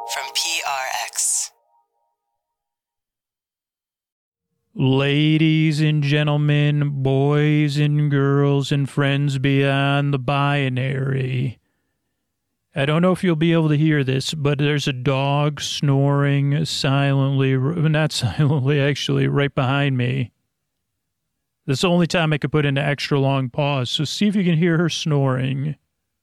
from PRX. Ladies and gentlemen, boys and girls, and friends beyond the binary. I don't know if you'll be able to hear this, but there's a dog snoring silently, not silently, actually, right behind me. That's the only time I could put in an extra long pause, so see if you can hear her snoring.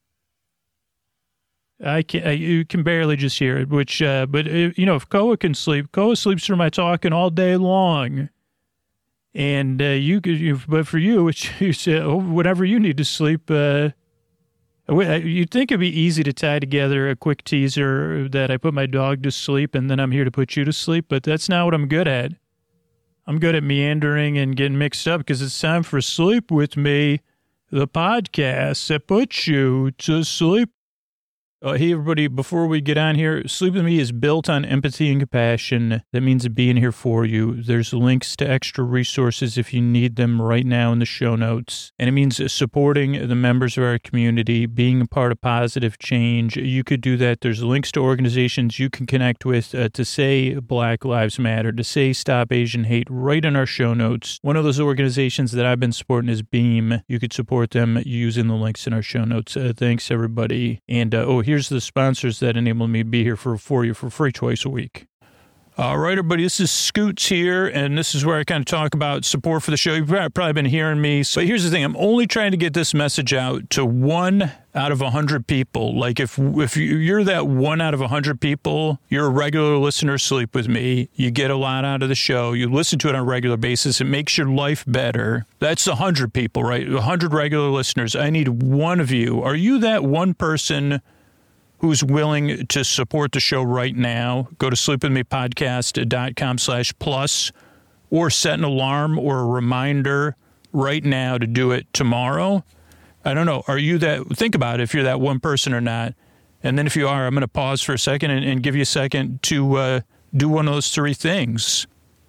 You can barely just hear it, if Koa can sleep, Koa sleeps through my talking all day long. And but for you, whenever you need to sleep, you'd think it'd be easy to tie together a quick teaser that I put my dog to sleep and then I'm here to put you to sleep, but that's not what I'm good at. I'm good at meandering and getting mixed up because it's time for Sleep With Me, the podcast that puts you to sleep. Hey, everybody, before we get on here, Sleep With Me is built on empathy and compassion. That means being here for you. There's links to extra resources if you need them right now in the show notes. And it means supporting the members of our community, being a part of positive change. You could do that. There's links to organizations you can connect with to say Black Lives Matter, to say Stop Asian Hate right in our show notes. One of those organizations that I've been supporting is Beam. You could support them using the links in our show notes. Thanks, everybody. And, here's the sponsors that enable me to be here for you for free twice a week. All right, everybody, this is Scoots here, and this is where I kind of talk about support for the show. You've probably been hearing me. But here's the thing. I'm only trying to get this message out to 1 out of 100 people. Like, if you're that 1 out of 100 people, you're a regular listener, Sleep With Me. You get a lot out of the show. You listen to it on a regular basis. It makes your life better. That's 100 people, right? 100 regular listeners. I need one of you. Are you that one person who's willing to support the show right now? Go to sleepwithmepodcast.com/plus or set an alarm or a reminder right now to do it tomorrow. I don't know. Are you that? Think about it if you're that one person or not. And then if you are, I'm going to pause for a second and give you a second to do one of those 3 things.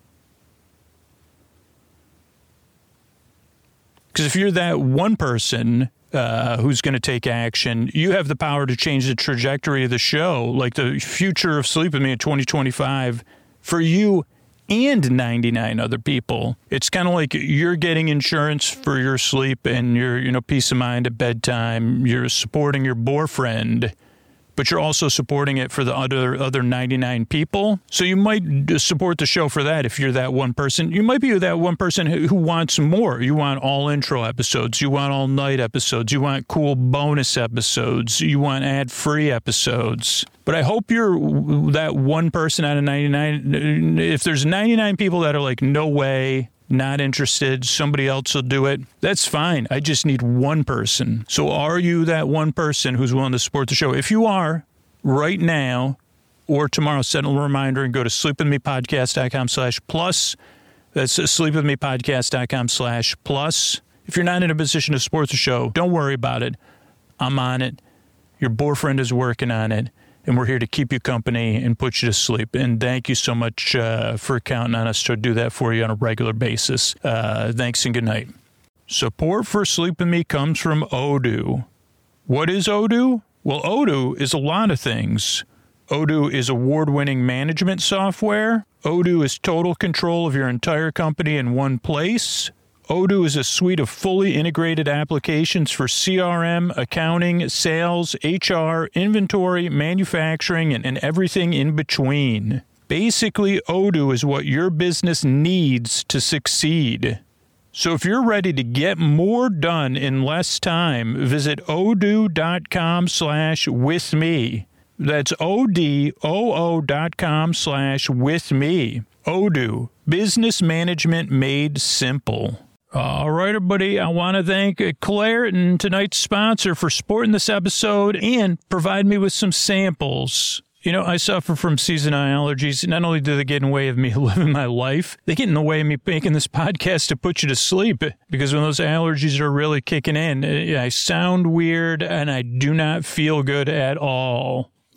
Because if you're that one person who's going to take action, you have the power to change the trajectory of the show, like the future of Sleep With Me in 2025 for you and 99 other people. It's kind of like you're getting insurance for your sleep and your peace of mind at bedtime. You're supporting your boyfriend, but you're also supporting it for the other 99 people. So you might support the show for that if you're that one person. You might be that one person who wants more. You want all intro episodes. You want all night episodes. You want cool bonus episodes. You want ad-free episodes. But I hope you're that one person out of 99. If there's 99 people that are like, no way, not interested, somebody else will do it, that's fine. I just need one person. So are you that one person who's willing to support the show? If you are, right now or tomorrow, set a reminder and go to sleepwithmepodcast.com/plus. That's sleepwithmepodcast.com/plus. If you're not in a position to support the show, don't worry about it. I'm on it. Your boyfriend is working on it. And we're here to keep you company and put you to sleep. And thank you so much for counting on us to do that for you on a regular basis. Thanks and good night. Support for Sleep With Me comes from Odoo. What is Odoo? Well, Odoo is a lot of things. Odoo is award-winning management software. Odoo is total control of your entire company in one place. Odoo is a suite of fully integrated applications for CRM, accounting, sales, HR, inventory, manufacturing, and everything in between. Basically, Odoo is what your business needs to succeed. So if you're ready to get more done in less time, visit odoo.com/withme. That's odoo.com/withme. Odoo, business management made simple. All right, everybody, I want to thank Claritin, tonight's sponsor, for supporting this episode and providing me with some samples. I suffer from seasonal allergies. Not only do they get in the way of me living my life, they get in the way of me making this podcast to put you to sleep, because when those allergies are really kicking in, I sound weird and I do not feel good at all.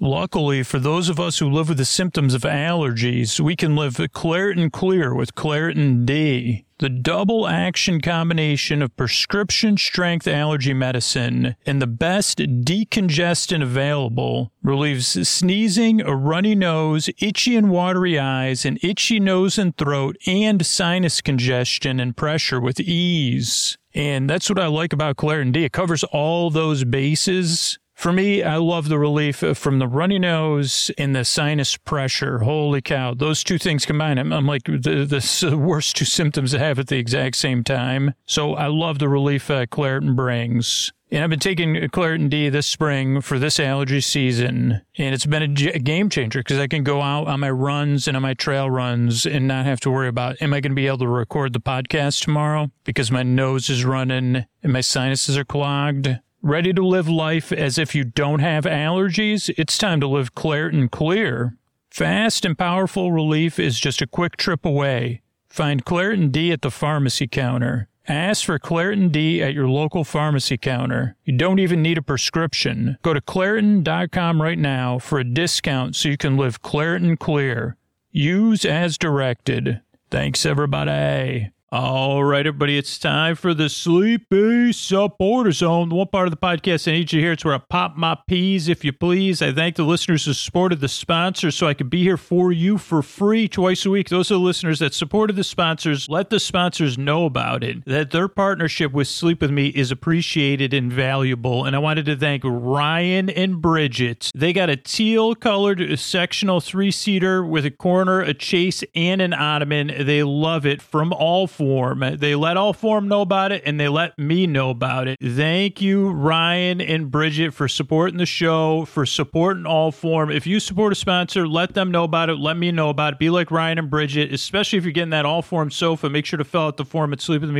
Luckily, for those of us who live with the symptoms of allergies, we can live Claritin Clear with Claritin D. The double action combination of prescription strength allergy medicine and the best decongestant available relieves sneezing, a runny nose, itchy and watery eyes, an itchy nose and throat, and sinus congestion and pressure with ease. And that's what I like about Claritin D. It covers all those bases. For me, I love the relief from the runny nose and the sinus pressure. Holy cow. Those two things combined, I'm like the worst two symptoms I have at the exact same time. So I love the relief Claritin brings. And I've been taking Claritin D this spring for this allergy season. And it's been a game changer because I can go out on my runs and on my trail runs and not have to worry about, am I going to be able to record the podcast tomorrow? Because my nose is running and my sinuses are clogged. Ready to live life as if you don't have allergies? It's time to live Claritin Clear. Fast and powerful relief is just a quick trip away. Find Claritin D at the pharmacy counter. Ask for Claritin D at your local pharmacy counter. You don't even need a prescription. Go to Claritin.com right now for a discount so you can live Claritin Clear. Use as directed. Thanks, everybody. All right, everybody, it's time for the Sleepy Supporter Zone, the one part of the podcast I need you to hear. It's where I pop my peas, if you please. I thank the listeners who supported the sponsors so I could be here for you for free twice a week. Those are the listeners that supported the sponsors. Let the sponsors know about it, that their partnership with Sleep With Me is appreciated and valuable. And I wanted to thank Ryan and Bridget. They got a teal-colored sectional three-seater with a corner, a chase, and an ottoman. They love it from Allform. They let Allform know about it, and they let me know about it. Thank you, Ryan and Bridget, for supporting the show, for supporting Allform. If you support a sponsor, let them know about it. Let me know about it. Be like Ryan and Bridget, especially if you're getting that Allform sofa. Make sure to fill out the form at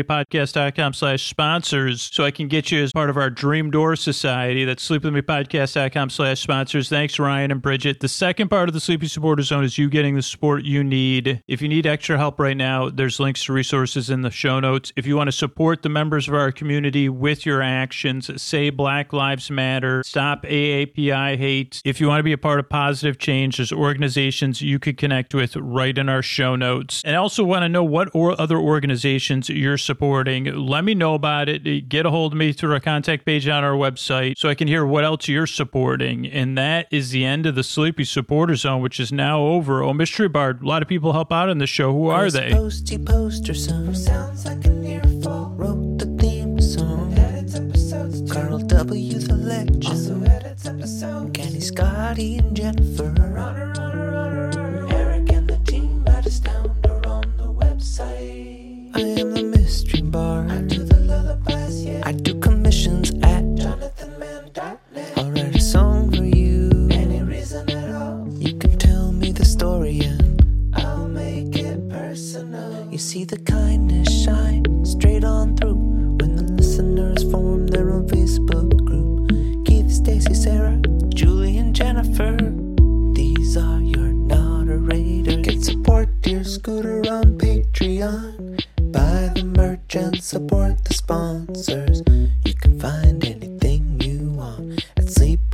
sleepwithmepodcast.com/sponsors so I can get you as part of our Dream Door Society. That's sleepwithmepodcast.com/sponsors. Thanks, Ryan and Bridget. The second part of the Sleepy Supporter Zone is you getting the support you need. If you need extra help right now, there's links to resources in the show notes. If you want to support the members of our community with your actions, say Black Lives Matter, stop AAPI hate. If you want to be a part of positive change, there's organizations you could connect with right in our show notes. And I also want to know what other organizations you're supporting. Let me know about it. Get a hold of me through our contact page on our website so I can hear what else you're supporting. And that is the end of the Sleepy Supporter Zone, which is now over. Oh, Mystery Bard, a lot of people help out on the show. Who are they? Poster son. Sounds like an earful. Wrote the theme song. Edits episodes. Carl W. the legend. Also edits episodes. Kenny, Scotty, and Jennifer. Runner. Eric and the team at Astound are on the website. I am the mystery bard. I do the lullabies, yeah. I do commissions at JonathanMann.net. I'll write a song for you. Any reason at all. You can tell me the story and I'll make it personal. You see the kindness shine straight on through when the listeners form their own Facebook group. Keith, Stacy, Sarah, Julie, and Jennifer. These are your moderators. Get support dear Scooter on Patreon. Buy the merch and support the sponsors. You can find anything you want at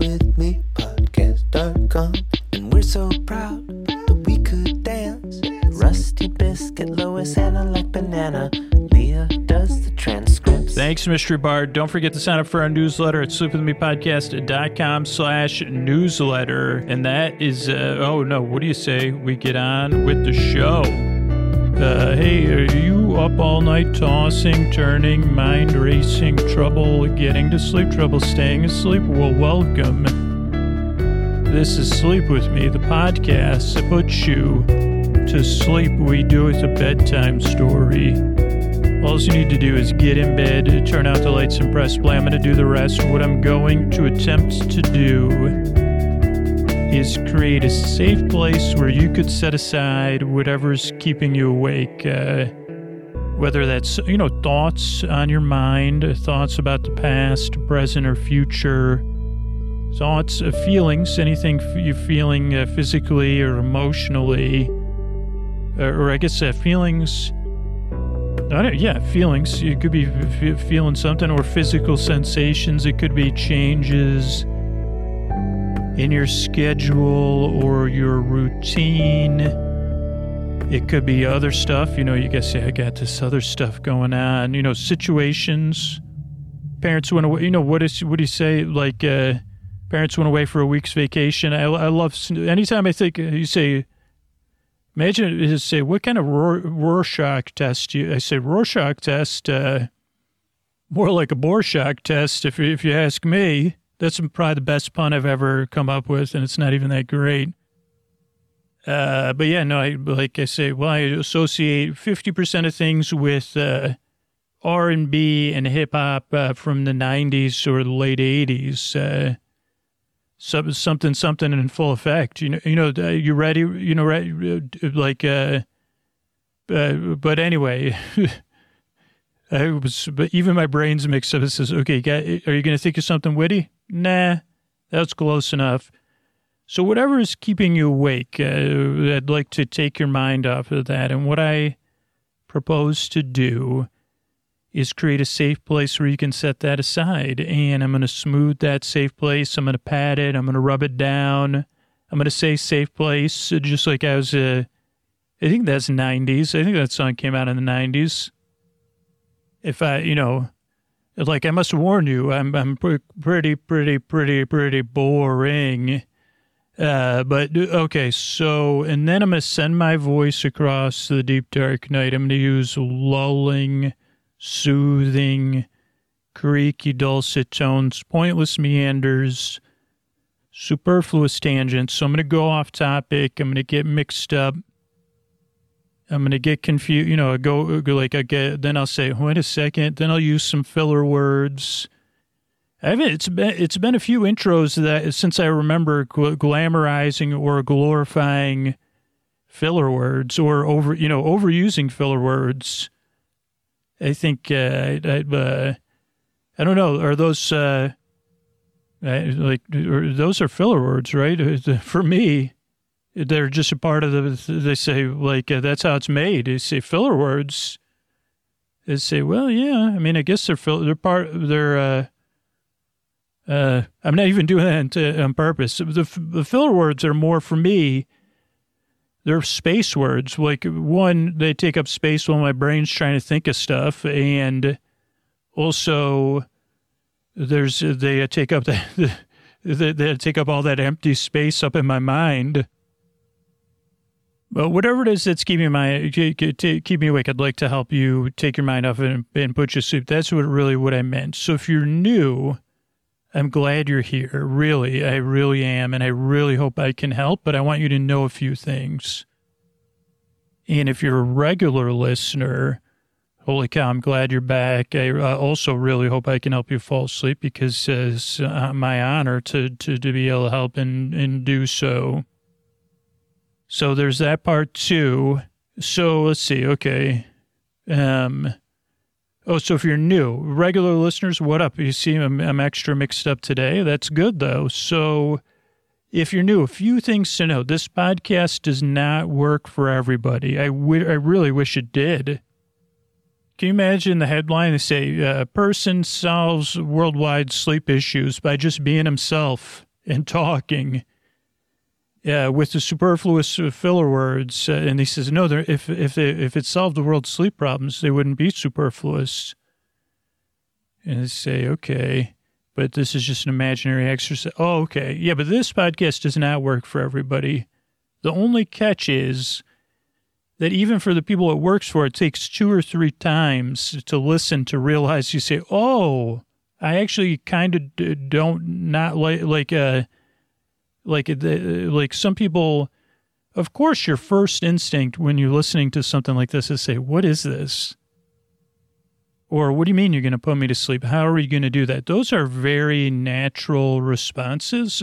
sleepwithmepodcast.com. And we're so proud that we could dance. Rusty Biscuit, Lois, Anna like banana. Leah does the transcripts. Thanks, Mystery Bard. Don't forget to sign up for our newsletter at sleepwithmepodcast.com/newsletter. And that is, what do you say? We get on with the show. Hey, are you up all night tossing, turning, mind racing, trouble getting to sleep, trouble staying asleep? Well, welcome. This is Sleep With Me, the podcast that puts you to sleep. We do it a bedtime story. All you need to do is get in bed, turn out the lights, and press play. I'm going to do the rest. What I'm going to attempt to do is create a safe place where you could set aside whatever's keeping you awake. Whether that's, thoughts on your mind, thoughts about the past, present, or future, thoughts, feelings, anything you're feeling physically or emotionally. Or I guess feelings. Feelings. You could be feeling something, or physical sensations. It could be changes in your schedule or your routine. It could be other stuff. You know, you guys say, I got this other stuff going on. You know, situations. Parents went away. You know, what do you say? Like, parents went away for a week's vacation. I love, anytime I think, you say, imagine, you say, what kind of Rorschach test? I say, Rorschach test, more like a Borshak test, if you ask me. That's probably the best pun I've ever come up with, and it's not even that great. But yeah, no, I say, well, I associate 50% of things with R&B and hip-hop from the 90s or the late 80s. Something in full effect. You know, you ready? You know, right? Like, but anyway, but even my brain's mixed up. It says, okay, are you going to think of something witty? Nah, that's close enough. So whatever is keeping you awake, I'd like to take your mind off of that. And what I propose to do is create a safe place where you can set that aside. And I'm going to smooth that safe place. I'm going to pat it. I'm going to rub it down. I'm going to say safe place, just like I was, I think that's 90s. I think that song came out in the 90s. If I, you know, like I must warn you, I'm pretty boring. But okay, so, and then I'm going to send my voice across the deep dark night. I'm going to use lulling, soothing, creaky, dulcet tones, pointless meanders, superfluous tangents. So I'm going to go off topic. I'm going to get mixed up. I'm going to get confused, you know, then I'll say, wait a second. Then I'll use some filler words. It's been a few intros that since I remember glamorizing or glorifying filler words or overusing filler words. I think, I don't know, are those, those are filler words, right? For me, they're just a part of they say, like, that's how it's made. They say filler words. They say, well, yeah, I mean, I guess I'm not even doing that on purpose. The filler words are more, for me, they're space words. Like, one, they take up space while my brain's trying to think of stuff, and also they take up they take up all that empty space up in my mind. But whatever it is that's keeping me awake, I'd like to help you take your mind off it and put you to sleep. That's what I meant. So if you're new, I'm glad you're here. Really, I really am, and I really hope I can help, but I want you to know a few things. And if you're a regular listener, holy cow, I'm glad you're back. I also really hope I can help you fall asleep because it's my honor to be able to help and do so. So there's that part too. So let's see. Okay. So if you're new, regular listeners, what up? You see, I'm extra mixed up today. That's good though. So if you're new, a few things to know. This podcast does not work for everybody. I really wish it did. Can you imagine the headline? They say, person solves worldwide sleep issues by just being himself and talking. With the superfluous filler words, and he says, no, if it solved the world's sleep problems, they wouldn't be superfluous. And they say, okay, but this is just an imaginary exercise. Oh, okay. Yeah, but this podcast does not work for everybody. The only catch is that even for the people it works for, it takes 2 or 3 times to listen to realize you say, oh, I actually kind of don't not like some people, of course, your first instinct when you're listening to something like this is say, what is this? Or what do you mean you're going to put me to sleep? How are you going to do that? Those are very natural responses.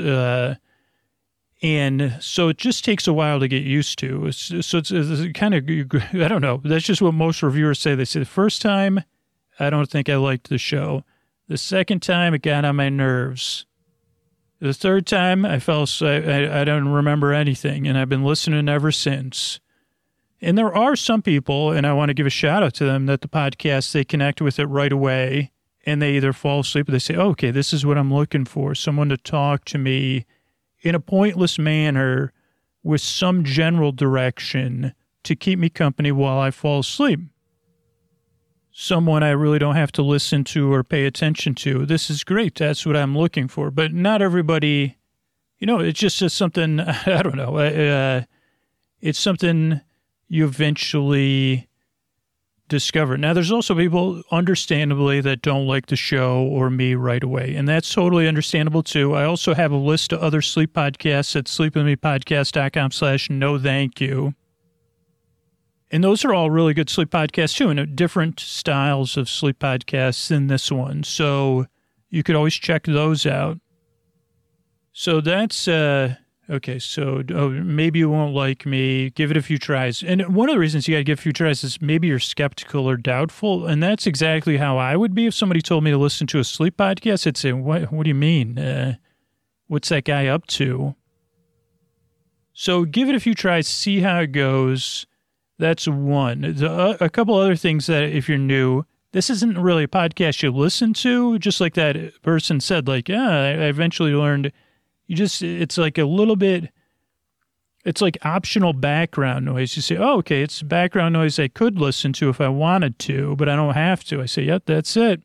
And so it just takes a while to get used to. So it's kind of, I don't know. That's just what most reviewers say. They say the first time, I don't think I liked the show. The second time, it got on my nerves. The third time, I don't remember anything, and I've been listening ever since. And there are some people, and I want to give a shout out to them, that the podcast, they connect with it right away, and they either fall asleep or they say, oh, okay, this is what I'm looking for, someone to talk to me in a pointless manner with some general direction to keep me company while I fall asleep. Someone I really don't have to listen to or pay attention to. This is great. That's what I'm looking for. But not everybody, it's just something, I don't know. It's something you eventually discover. Now, there's also people, understandably, that don't like the show or me right away. And that's totally understandable, too. I also have a list of other sleep podcasts at sleepwithmepodcast.com/no thank you. And those are all really good sleep podcasts, too, and different styles of sleep podcasts than this one. So you could always check those out. So that's, okay, so maybe you won't like me. Give it a few tries. And one of the reasons you got to give a few tries is maybe you're skeptical or doubtful. And that's exactly how I would be if somebody told me to listen to a sleep podcast. I'd say, what do you mean? What's that guy up to? So give it a few tries, see how it goes. That's one. A couple other things that if you're new, this isn't really a podcast you listen to. Just like that person said, I eventually learned it's like a little bit, it's like optional background noise. You say, oh, okay, it's background noise I could listen to if I wanted to, but I don't have to. I say, yep, that's it.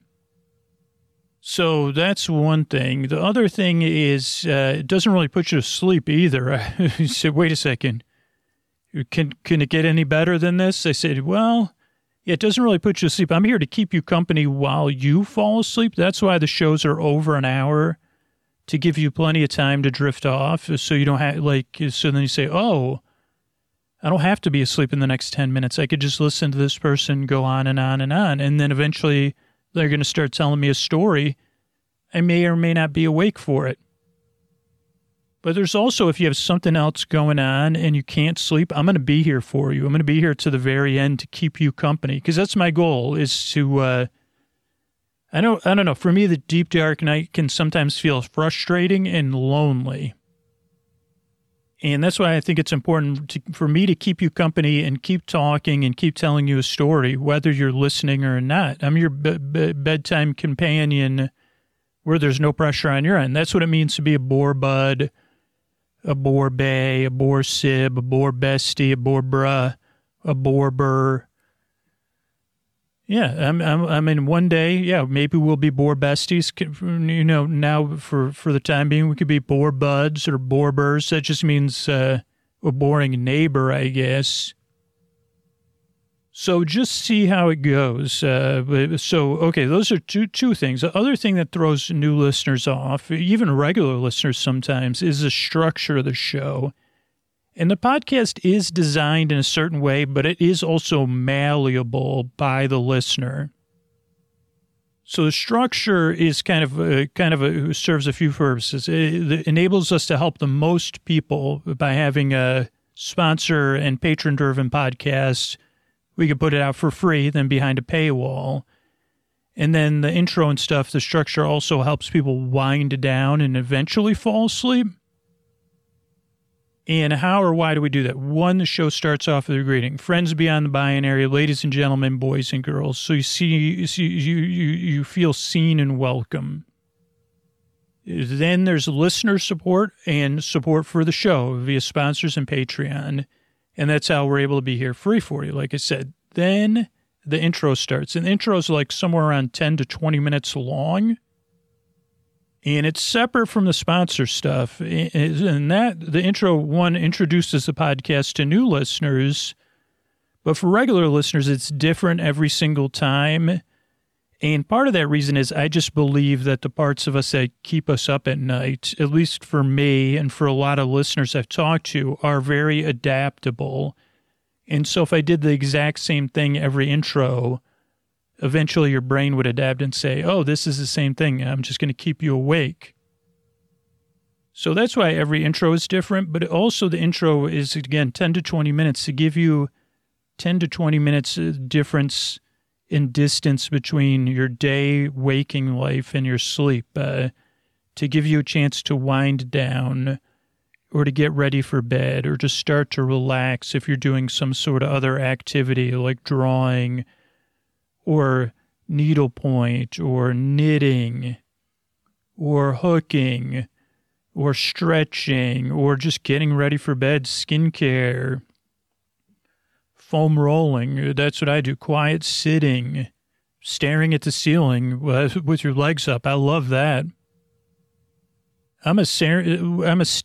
So that's one thing. The other thing is it doesn't really put you to sleep either. You say, wait a second. Can it get any better than this? I said, well, yeah, it doesn't really put you to sleep. I'm here to keep you company while you fall asleep. That's why the shows are over an hour, to give you plenty of time to drift off. So you don't have, so then you say, oh, I don't have to be asleep in the next 10 minutes. I could just listen to this person go on and on and on. And then eventually they're going to start telling me a story. I may or may not be awake for it. But there's also, if you have something else going on and you can't sleep, I'm going to be here for you. I'm going to be here to the very end to keep you company, because that's my goal, is to, I don't know. For me, the deep, dark night can sometimes feel frustrating and lonely. And that's why I think it's important for me to keep you company and keep talking and keep telling you a story, whether you're listening or not. I'm your bedtime companion where there's no pressure on your end. That's what it means to be a bore bud, a bore bae, a bore sib, a bore bestie, a bore bruh, a bore burr. Yeah, I mean, one day, yeah, maybe we'll be bore besties. Now for the time being, we could be bore buds or bore burrs. That just means a boring neighbor, I guess. So just see how it goes. Okay, those are two things. The other thing that throws new listeners off, even regular listeners sometimes, is the structure of the show. And the podcast is designed in a certain way, but it is also malleable by the listener. So the structure is kind of serves a few purposes. It enables us to help the most people by having a sponsor and patron-driven podcast. We could put it out for free, then behind a paywall. And then the intro and stuff, the structure also helps people wind down and eventually fall asleep. And how or why do we do that? One, the show starts off with a greeting. Friends beyond the binary, ladies and gentlemen, boys and girls. So you feel seen and welcome. Then there's listener support and support for the show via sponsors and Patreon. And that's how we're able to be here free for you, like I said. Then the intro starts. And the intro is like somewhere around 10 to 20 minutes long. And it's separate from the sponsor stuff. And the intro, one, introduces the podcast to new listeners. But for regular listeners, it's different every single time. And part of that reason is I just believe that the parts of us that keep us up at night, at least for me and for a lot of listeners I've talked to, are very adaptable. And so if I did the exact same thing every intro, eventually your brain would adapt and say, oh, this is the same thing. I'm just going to keep you awake. So that's why every intro is different. But also the intro is, again, 10 to 20 minutes to give you 10 to 20 minutes difference in distance between your day waking life and your sleep, to give you a chance to wind down or to get ready for bed or to start to relax if you're doing some sort of other activity like drawing or needlepoint or knitting or hooking or stretching, or just getting ready for bed, skincare, foam rolling. That's what I do. Quiet sitting, staring at the ceiling with your legs up. I love that. I'm a ceiling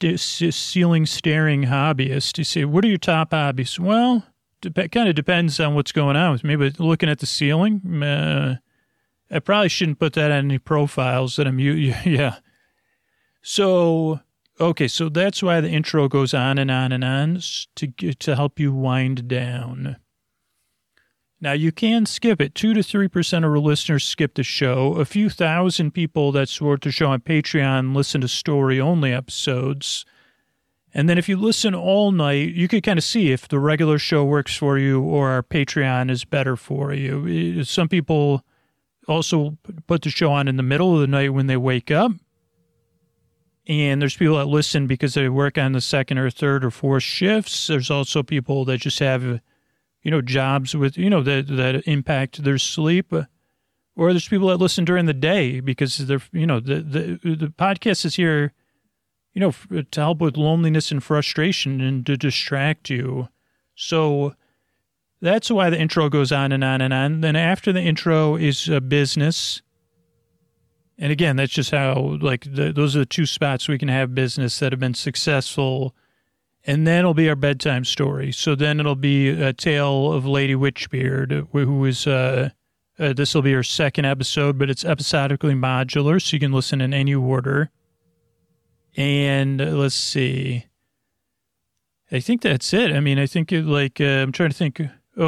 staring hobbyist. You say, what are your top hobbies? Well, kind of depends on what's going on with me, but looking at the ceiling, I probably shouldn't put that on any profiles that I'm yeah. So, okay, so that's why the intro goes on and on and on to help you wind down. Now, you can skip it. 2 to 3% of our listeners skip the show. A few thousand people that support the show on Patreon listen to story-only episodes. And then if you listen all night, you can kind of see if the regular show works for you or our Patreon is better for you. Some people also put the show on in the middle of the night when they wake up. And there's people that listen because they work on the second or third or fourth shifts. There's also people that just have, jobs with, that impact their sleep. Or there's people that listen during the day because they're, the podcast is here, to help with loneliness and frustration and to distract you. So that's why the intro goes on and on and on. Then after the intro is business. And again, that's just how, those are the two spots we can have business that have been successful. And then it'll be our bedtime story. So then it'll be a tale of Lady Witchbeard, who is, this will be her second episode, but it's episodically modular, so you can listen in any order. And let's see. I think that's it. I mean, I think I'm trying to think.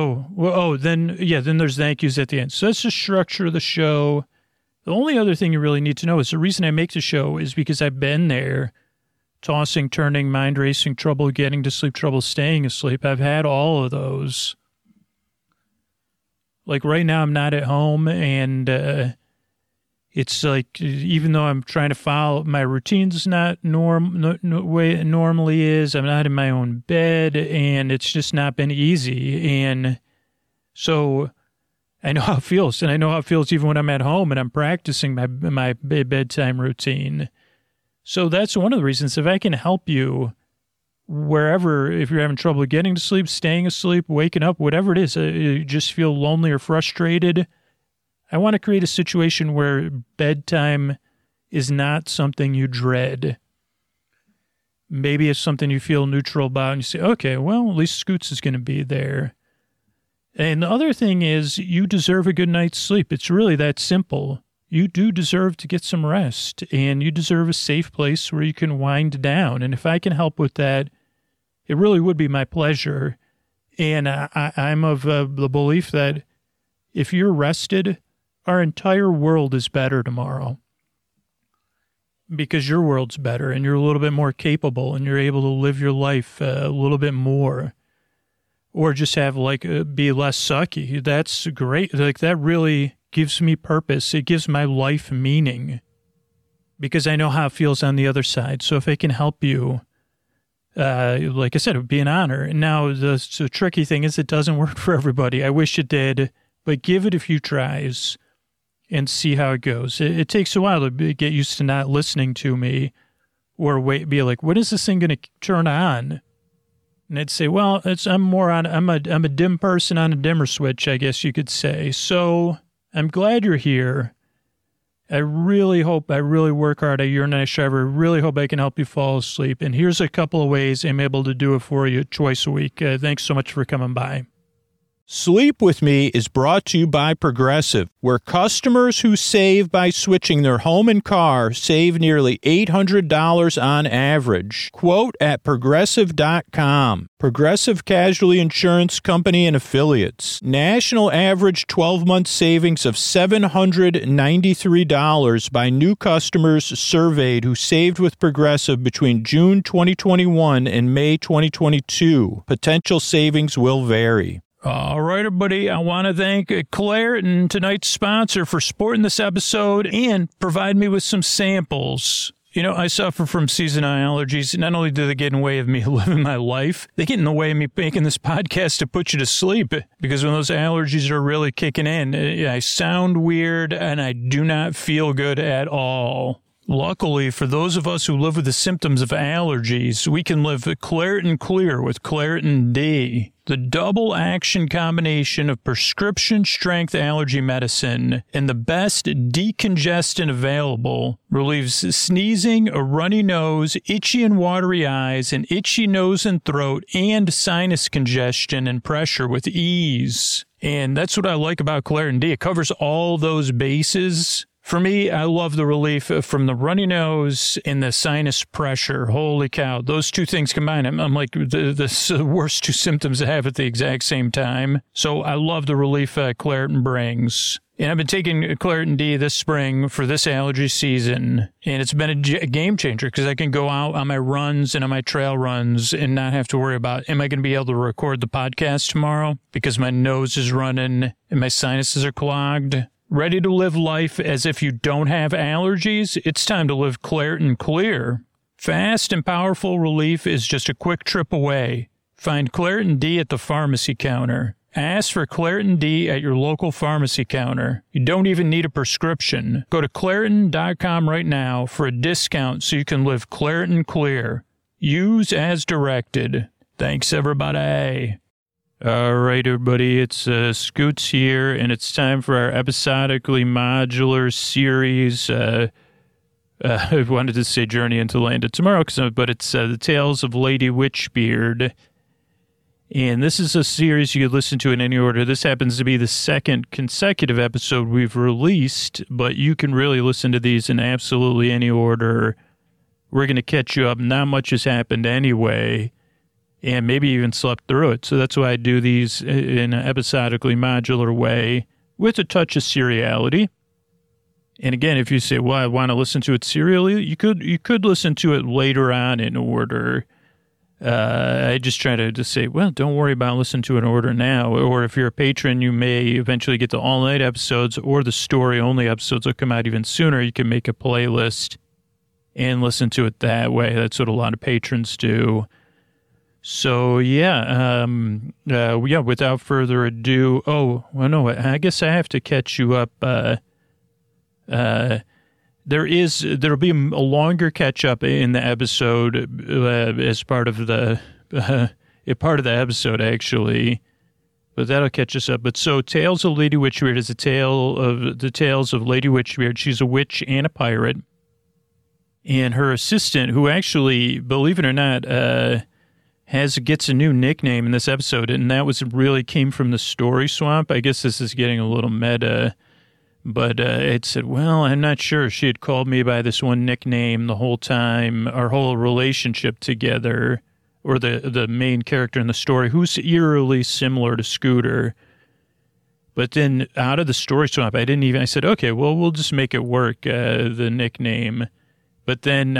Then there's thank yous at the end. So that's the structure of the show. The only other thing you really need to know is the reason I make the show is because I've been there, tossing, turning, mind racing, trouble getting to sleep, trouble staying asleep. I've had all of those. Like right now I'm not at home, and it's like, even though I'm trying to follow my routine's not way it normally is, I'm not in my own bed, and it's just not been easy. And so I know how it feels, and I know how it feels even when I'm at home and I'm practicing my bedtime routine. So that's one of the reasons. If I can help you wherever, if you're having trouble getting to sleep, staying asleep, waking up, whatever it is, you just feel lonely or frustrated, I want to create a situation where bedtime is not something you dread. Maybe it's something you feel neutral about, and you say, okay, well, at least Scoots is going to be there. And the other thing is, you deserve a good night's sleep. It's really that simple. You do deserve to get some rest, and you deserve a safe place where you can wind down. And if I can help with that, it really would be my pleasure. And I'm of the belief that if you're rested, our entire world is better tomorrow. Because your world's better, and you're a little bit more capable, and you're able to live your life a little bit more. Or just have, be less sucky. That's great. That really gives me purpose. It gives my life meaning. Because I know how it feels on the other side. So if I can help you, like I said, it would be an honor. Now, the tricky thing is it doesn't work for everybody. I wish it did. But give it a few tries and see how it goes. It takes a while to get used to not listening to me. Or be like, when is this thing going to turn on? And I'd say, well, I'm a dim person on a dimmer switch, I guess you could say. So I'm glad you're here. I really work hard. You're a nice driver. I really hope I can help you fall asleep. And here's a couple of ways I'm able to do it for you twice a week. Thanks so much for coming by. Sleep With Me is brought to you by Progressive, where customers who save by switching their home and car save nearly $800 on average. Quote at Progressive.com. Progressive Casualty Insurance Company and Affiliates. National average 12-month savings of $793 by new customers surveyed who saved with Progressive between June 2021 and May 2022. Potential savings will vary. All right, everybody, I want to thank Claritin, tonight's sponsor, for supporting this episode and provide me with some samples. I suffer from seasonal allergies. Not only do they get in the way of me living my life, they get in the way of me making this podcast to put you to sleep, because when those allergies are really kicking in, I sound weird and I do not feel good at all. Luckily, for those of us who live with the symptoms of allergies, we can live Claritin Clear with Claritin D. The double action combination of prescription strength allergy medicine and the best decongestant available relieves sneezing, a runny nose, itchy and watery eyes, an itchy nose and throat, and sinus congestion and pressure with ease. And that's what I like about Claritin D. It covers all those bases. For me, I love the relief from the runny nose and the sinus pressure. Holy cow. Those two things combined, I'm like the worst two symptoms I have at the exact same time. So I love the relief Claritin brings. And I've been taking Claritin D this spring for this allergy season. And it's been a game changer because I can go out on my runs and on my trail runs and not have to worry about, am I going to be able to record the podcast tomorrow? Because my nose is running and my sinuses are clogged. Ready to live life as if you don't have allergies? It's time to live Claritin Clear. Fast and powerful relief is just a quick trip away. Find Claritin D at the pharmacy counter. Ask for Claritin D at your local pharmacy counter. You don't even need a prescription. Go to Claritin.com right now for a discount so you can live Claritin Clear. Use as directed. Thanks, everybody. All right, everybody, it's Scoots here, and it's time for our episodically modular series. I wanted to say Journey into Land of Tomorrow, but it's the Tales of Lady Witchbeard. And this is a series you could listen to in any order. This happens to be the second consecutive episode we've released, but you can really listen to these in absolutely any order. We're going to catch you up. Not much has happened anyway. And maybe even slept through it. So that's why I do these in an episodically modular way with a touch of seriality. And again, if you say, well, I want to listen to it serially, you could listen to it later on in order. I just try to just say, well, don't worry about listening to it in order now. Or if you're a patron, you may eventually get the all-night episodes or the story-only episodes will come out even sooner. You can make a playlist and listen to it that way. That's what a lot of patrons do. So, without further ado, I guess I have to catch you up. There'll be a longer catch up in the episode, as part of the episode, actually, but that'll catch us up. But so Tales of Lady Witchbeard is the tales of Lady Witchbeard. She's a witch and a pirate. And her assistant, who actually, believe it or not, gets a new nickname in this episode, and that really came from the Story Swamp. I guess this is getting a little meta, but it said, well, I'm not sure. She had called me by this one nickname the whole time, our whole relationship together, or the main character in the story, who's eerily similar to Scooter. But then out of the Story Swamp, I said, okay, well, we'll just make it work, the nickname. But then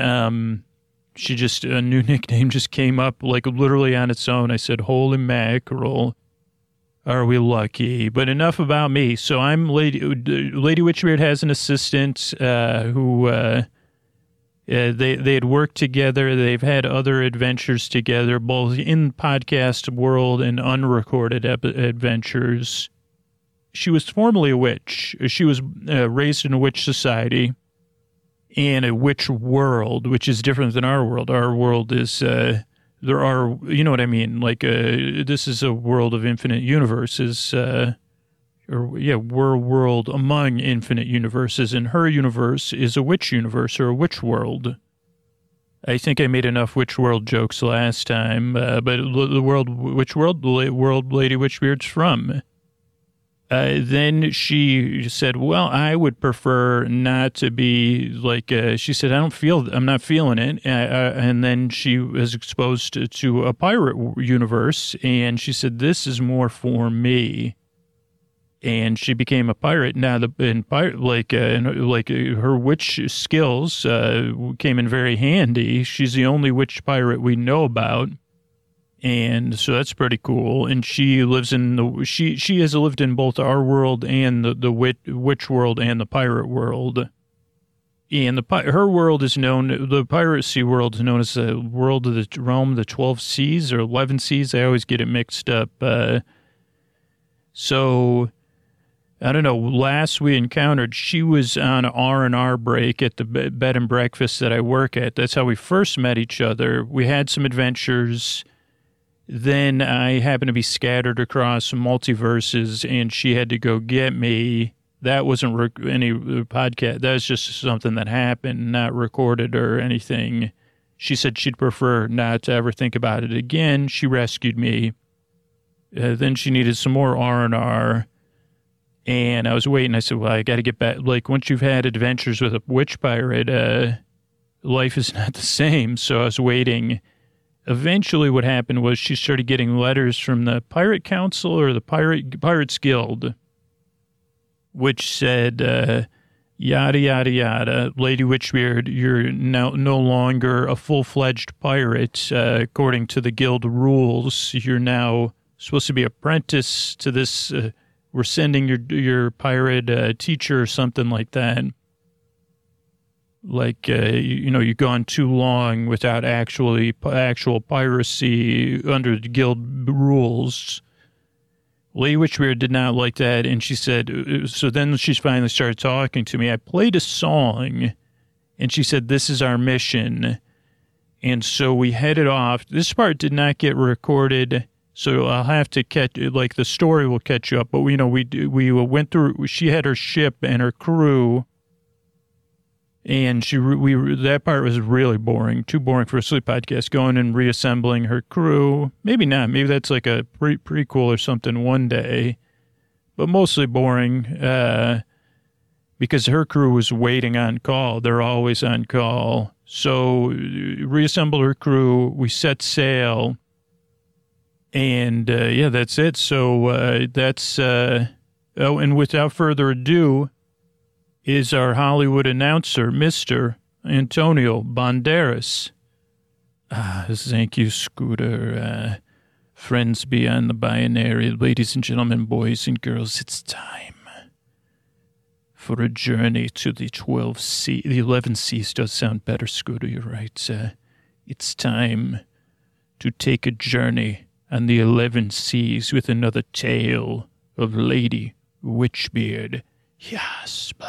a new nickname just came up, like literally on its own. I said, holy mackerel, are we lucky? But enough about me. So I'm Lady Witchbeard has an assistant who they had worked together. They've had other adventures together, both in podcast world and unrecorded adventures. She was formerly a witch. She was raised in a witch society. And a witch world, which is different than our world. Our world is, there are, you know what I mean? Like, this is a world of infinite universes, we're a world among infinite universes, and her universe is a witch universe, or a witch world. I think I made enough witch world jokes last time, but the world Lady Witchbeard's from. Then she said, well, I would prefer not to be like, she said, I'm not feeling it. And then she was exposed to a pirate universe, and she said, this is more for me. And she became a pirate. Now, her witch skills came in very handy. She's the only witch pirate we know about. And so that's pretty cool. And she lives she has lived in both our world and the witch world and the pirate world. And her world is known, the piracy world is known as the world of the realm of the 12 seas or 11 seas. I always get it mixed up. So I don't know, last we encountered, she was on R&R break at the bed and breakfast that I work at. That's how we first met each other. We had some adventures. Then I happened to be scattered across some multiverses, and she had to go get me. That wasn't any podcast. That was just something that happened, not recorded or anything. She said she'd prefer not to ever think about it again. She rescued me. Then she needed some more R&R. And I was waiting. I said, well, I got to get back. Like, once you've had adventures with a witch pirate, life is not the same. So I was waiting. Eventually what happened was she started getting letters from the Pirate Council or the Pirates Guild, which said, yada, yada, yada, Lady Witchbeard, you're now no longer a full-fledged pirate. According to the guild rules, you're now supposed to be apprentice to this we're sending your pirate teacher or something like that. Like, you've gone too long without actual piracy under the guild rules. Lady Witchbeard did not like that, and she said, so then she finally started talking to me. I played a song, and she said, this is our mission. And so we headed off. This part did not get recorded, so I'll have to the story will catch you up. But, we went through, she had her ship and her crew, and that part was really boring, too boring for a sleep podcast, going and reassembling her crew. Maybe not. Maybe that's like a prequel or something one day, but mostly boring because her crew was waiting on call. They're always on call. So reassemble her crew. We set sail. And, that's it. So and without further ado is our Hollywood announcer, Mr. Antonio Banderas. Thank you, Scooter. Friends beyond the binary, ladies and gentlemen, boys and girls, it's time for a journey to the 11 seas does sound better, Scooter, you're right. It's time to take a journey on the 11 seas with another tale of Lady Witchbeard. Yeah,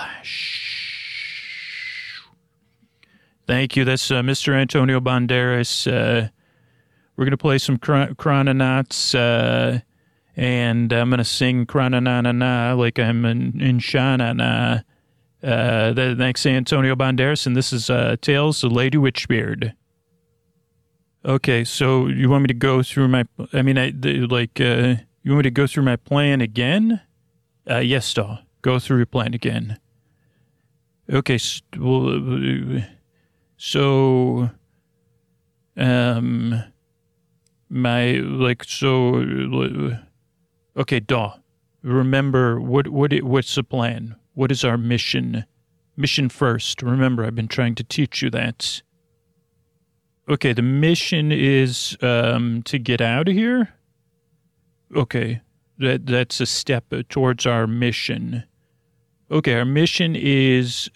splash. Thank you. That's Mr. Antonio Banderas. We're going to play some Chrononauts, and I'm going to sing Chrononana like I'm in Sha-na-na. Thanks, Antonio Banderas, and this is Tales of Lady Witchbeard. Okay, so you want me to go through you want me to go through my plan again? Yes, Daw. Go through your plan again. Okay, okay, Daw. Remember, what's the plan? What is our mission? Mission first. Remember, I've been trying to teach you that. Okay, the mission is to get out of here. Okay, that's a step towards our mission. Okay, our mission is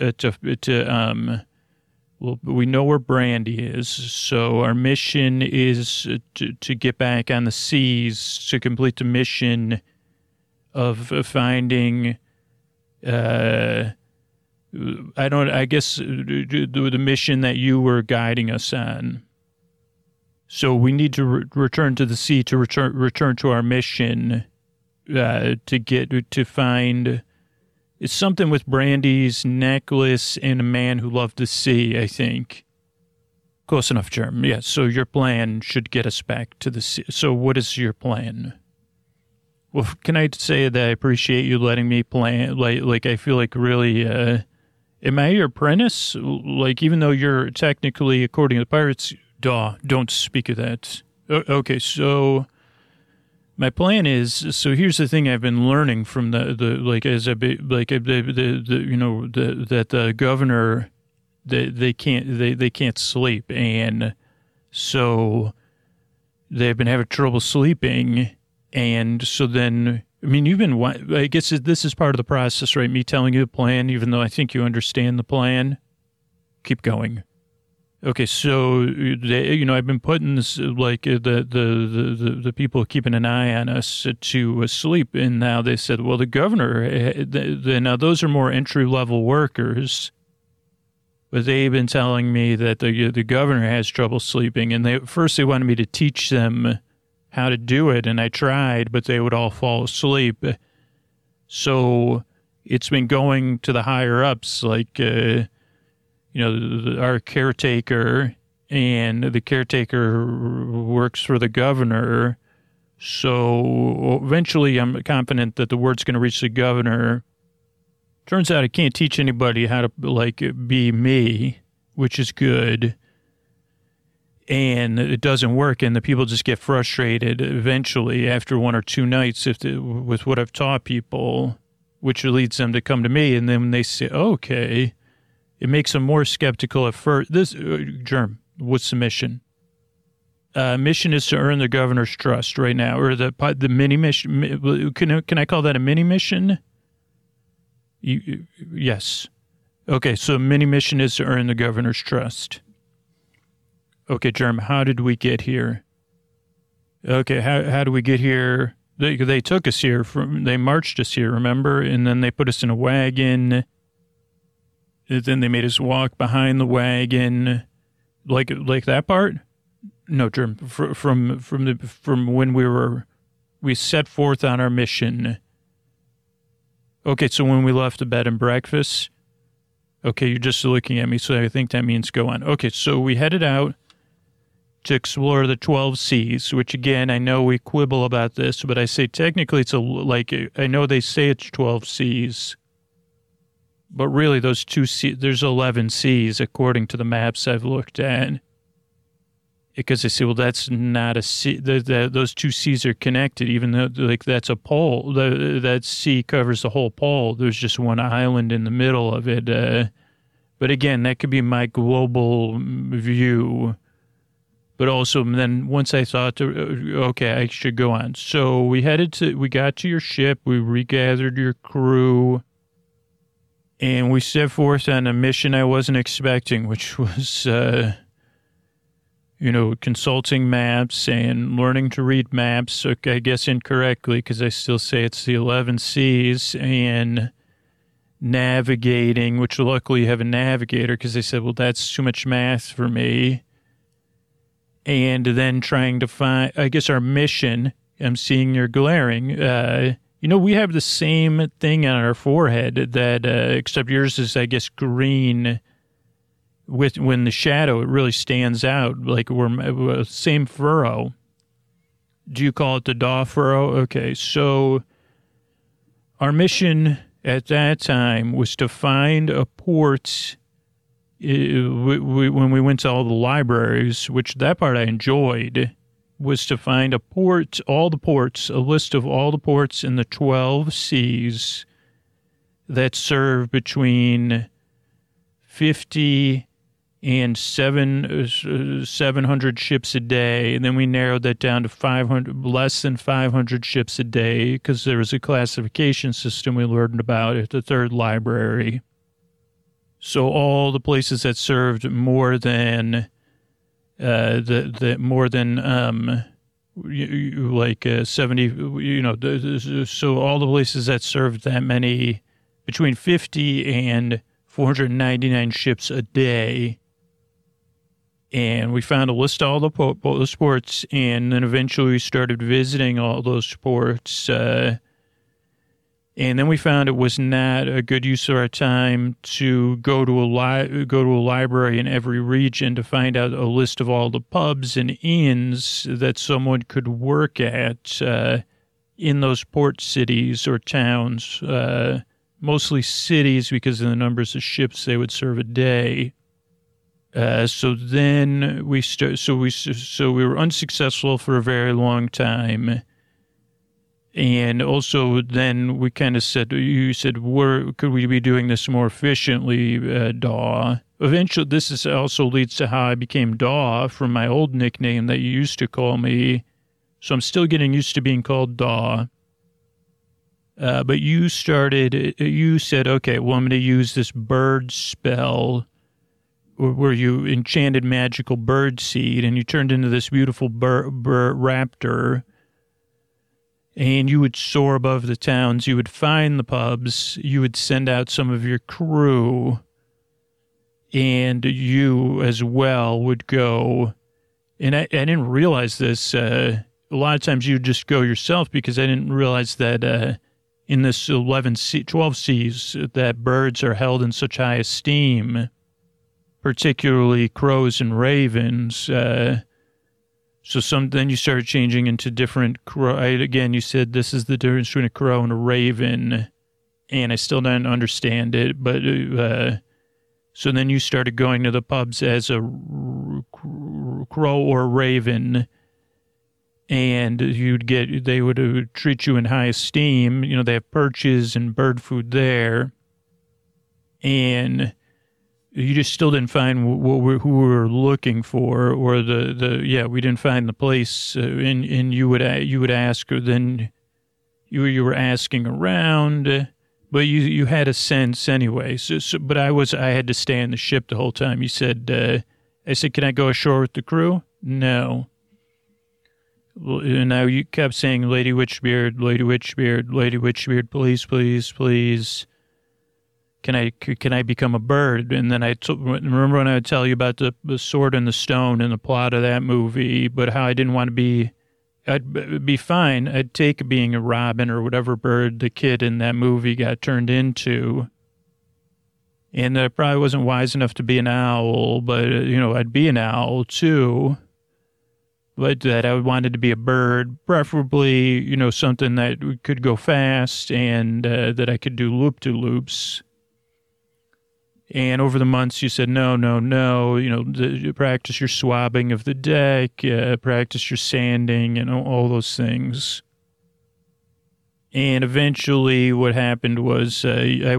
we know where Brandy is, so our mission is to get back on the seas to complete the mission of finding. I guess the mission that you were guiding us on. So we need to return to the sea to return to our mission to find. It's something with Brandy's necklace and a man who loved the sea, I think. Close enough, Germ. Yeah, so your plan should get us back to the sea. So what is your plan? Well, can I say that I appreciate you letting me plan? Like I feel like really, am I your apprentice? Like, even though you're technically, according to the pirates, don't speak of that. Okay, so my plan is, so here's the thing I've been learning from the governor, they can't sleep, and so they've been having trouble sleeping, and so then, I guess this is part of the process, right? Me telling you the plan, even though I think you understand the plan. Keep going. Okay, so I've been putting this like the people keeping an eye on us to sleep, and now they said, well, the governor. Now those are more entry level workers, but they've been telling me that the governor has trouble sleeping, and they wanted me to teach them how to do it, and I tried, but they would all fall asleep. So it's been going to the higher ups, like. Our caretaker, and the caretaker works for the governor. So eventually I'm confident that the word's going to reach the governor. Turns out I can't teach anybody how to, be me, which is good. And it doesn't work, and the people just get frustrated eventually after one or two nights with what I've taught people, which leads them to come to me, and then when they say, okay... It makes them more skeptical at first. This, Germ, what's the mission? Mission is to earn the governor's trust right now, or the mini mission. Can I call that a mini mission? Yes. Okay, so mini mission is to earn the governor's trust. Okay, Germ, how did we get here? Okay, how do we get here? They took us here they marched us here, remember? And then they put us in a wagon. Then they made us walk behind the wagon, like that part. No, Germ. From when we set forth on our mission. Okay, so when we left the bed and breakfast. Okay, you're just looking at me, so I think that means go on. Okay, so we headed out to explore the 12 seas, which again I know we quibble about this, but I say technically it's I know they say it's 12 seas. But really, those two seas, there's 11 seas, according to the maps I've looked at. Because they say, well, that's not a sea. Those two seas are connected, even though, that's a pole. That sea covers the whole pole. There's just one island in the middle of it. But again, that could be my global view. But also, then once I thought, okay, I should go on. So we got to your ship. We regathered your crew. And we set forth on a mission I wasn't expecting, which was, consulting maps and learning to read maps, I guess incorrectly, because I still say it's the 11 C's, and navigating, which luckily you have a navigator, because they said, well, that's too much math for me. And then trying to find, I guess our mission, I'm seeing you're glaring, we have the same thing on our forehead that, except yours is, I guess, green. When the shadow, it really stands out, like we're same furrow. Do you call it the daw furrow? Okay, so our mission at that time was to find a port. When we went to all the libraries, which that part I enjoyed, was to find a list of all the ports in the 12 seas that serve between 50 and 700 ships a day. And then we narrowed that down to less than 500 ships a day, because there was a classification system we learned about at the third library. So all the places that served more than 70, so all the places that served that many, between 50 and 499 ships a day. And we found a list of all the ports, and then eventually we started visiting all those ports. And then we found it was not a good use of our time to go to a library in every region to find out a list of all the pubs and inns that someone could work at in those port cities or towns, mostly cities because of the numbers of ships they would serve a day. So then we were unsuccessful for a very long time. And also then we kind of said, you said, could we be doing this more efficiently, Daw? Eventually, also leads to how I became Daw from my old nickname that you used to call me. So I'm still getting used to being called Daw. But you said, okay, well, I'm going to use this bird spell, where you enchanted magical bird seed and you turned into this beautiful raptor, and you would soar above the towns. You would find the pubs. You would send out some of your crew, and you as well would go. And I didn't realize this. A lot of times you would just go yourself, because I didn't realize that in this 12 C's that birds are held in such high esteem, particularly crows and ravens. Then you started changing into different crow. Again, you said this is the difference between a crow and a raven, and I still didn't understand it. But so then you started going to the pubs as a crow or raven, and they would treat you in high esteem. You know, they have perches and bird food there, and you just still didn't find who we were looking for, or we didn't find the place, and you would ask, then you were asking around, but you had a sense anyway. But I had to stay on the ship the whole time. You said, I said, can I go ashore with the crew? No. And now you kept saying, Lady Witchbeard, Lady Witchbeard, Lady Witchbeard, please, please, please. Can I become a bird? And then remember when I would tell you about the Sword and the Stone and the plot of that movie, but how I didn't want to be, I'd be fine. I'd take being a robin or whatever bird the kid in that movie got turned into. And I probably wasn't wise enough to be an owl, but, I'd be an owl too. But that I wanted to be a bird, preferably, something that could go fast and that I could do loop-to-loops. And over the months, you said, no, practice your swabbing of the deck, practice your sanding, and all those things. And eventually what happened was, like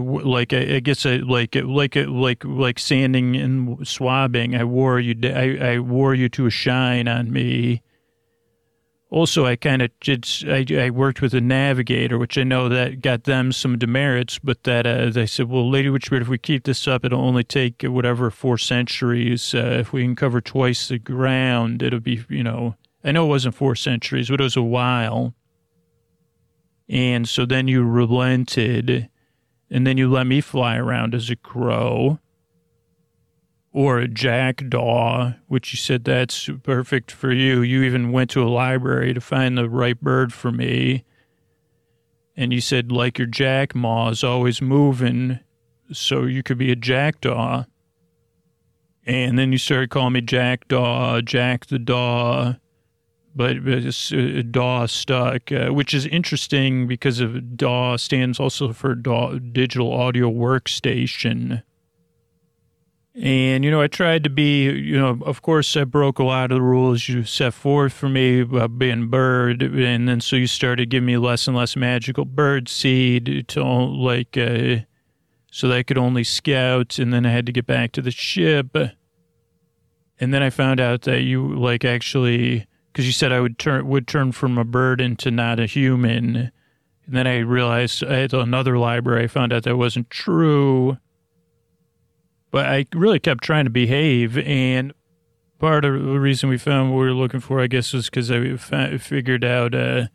sanding and swabbing, I wore you to a shine on me. Also, I worked with a navigator, which I know that got them some demerits, but that they said, well, Lady Witchbeard, if we keep this up, it'll only take 4 centuries. If we can cover twice the ground, it'll be, I know it wasn't 4 centuries, but it was a while. And so then you relented, and then you let me fly around as a crow. Or a jackdaw, which you said that's perfect for you. You even went to a library to find the right bird for me. And you said, like your jackmaw is always moving, so you could be a jackdaw. And then you started calling me Jackdaw, Jack the Daw, but DAW stuck, which is interesting because of DAW stands also for Digital Audio Workstation. And, I tried to be, of course, I broke a lot of the rules you set forth for me about being bird. And then so you started giving me less and less magical bird seed to so that I could only scout. And then I had to get back to the ship. And then I found out that you actually, because you said I would turn from a bird into not a human. And then I realized I had another library. I found out that wasn't true. But I really kept trying to behave, and part of the reason we found what we were looking for, I guess, was because I figured out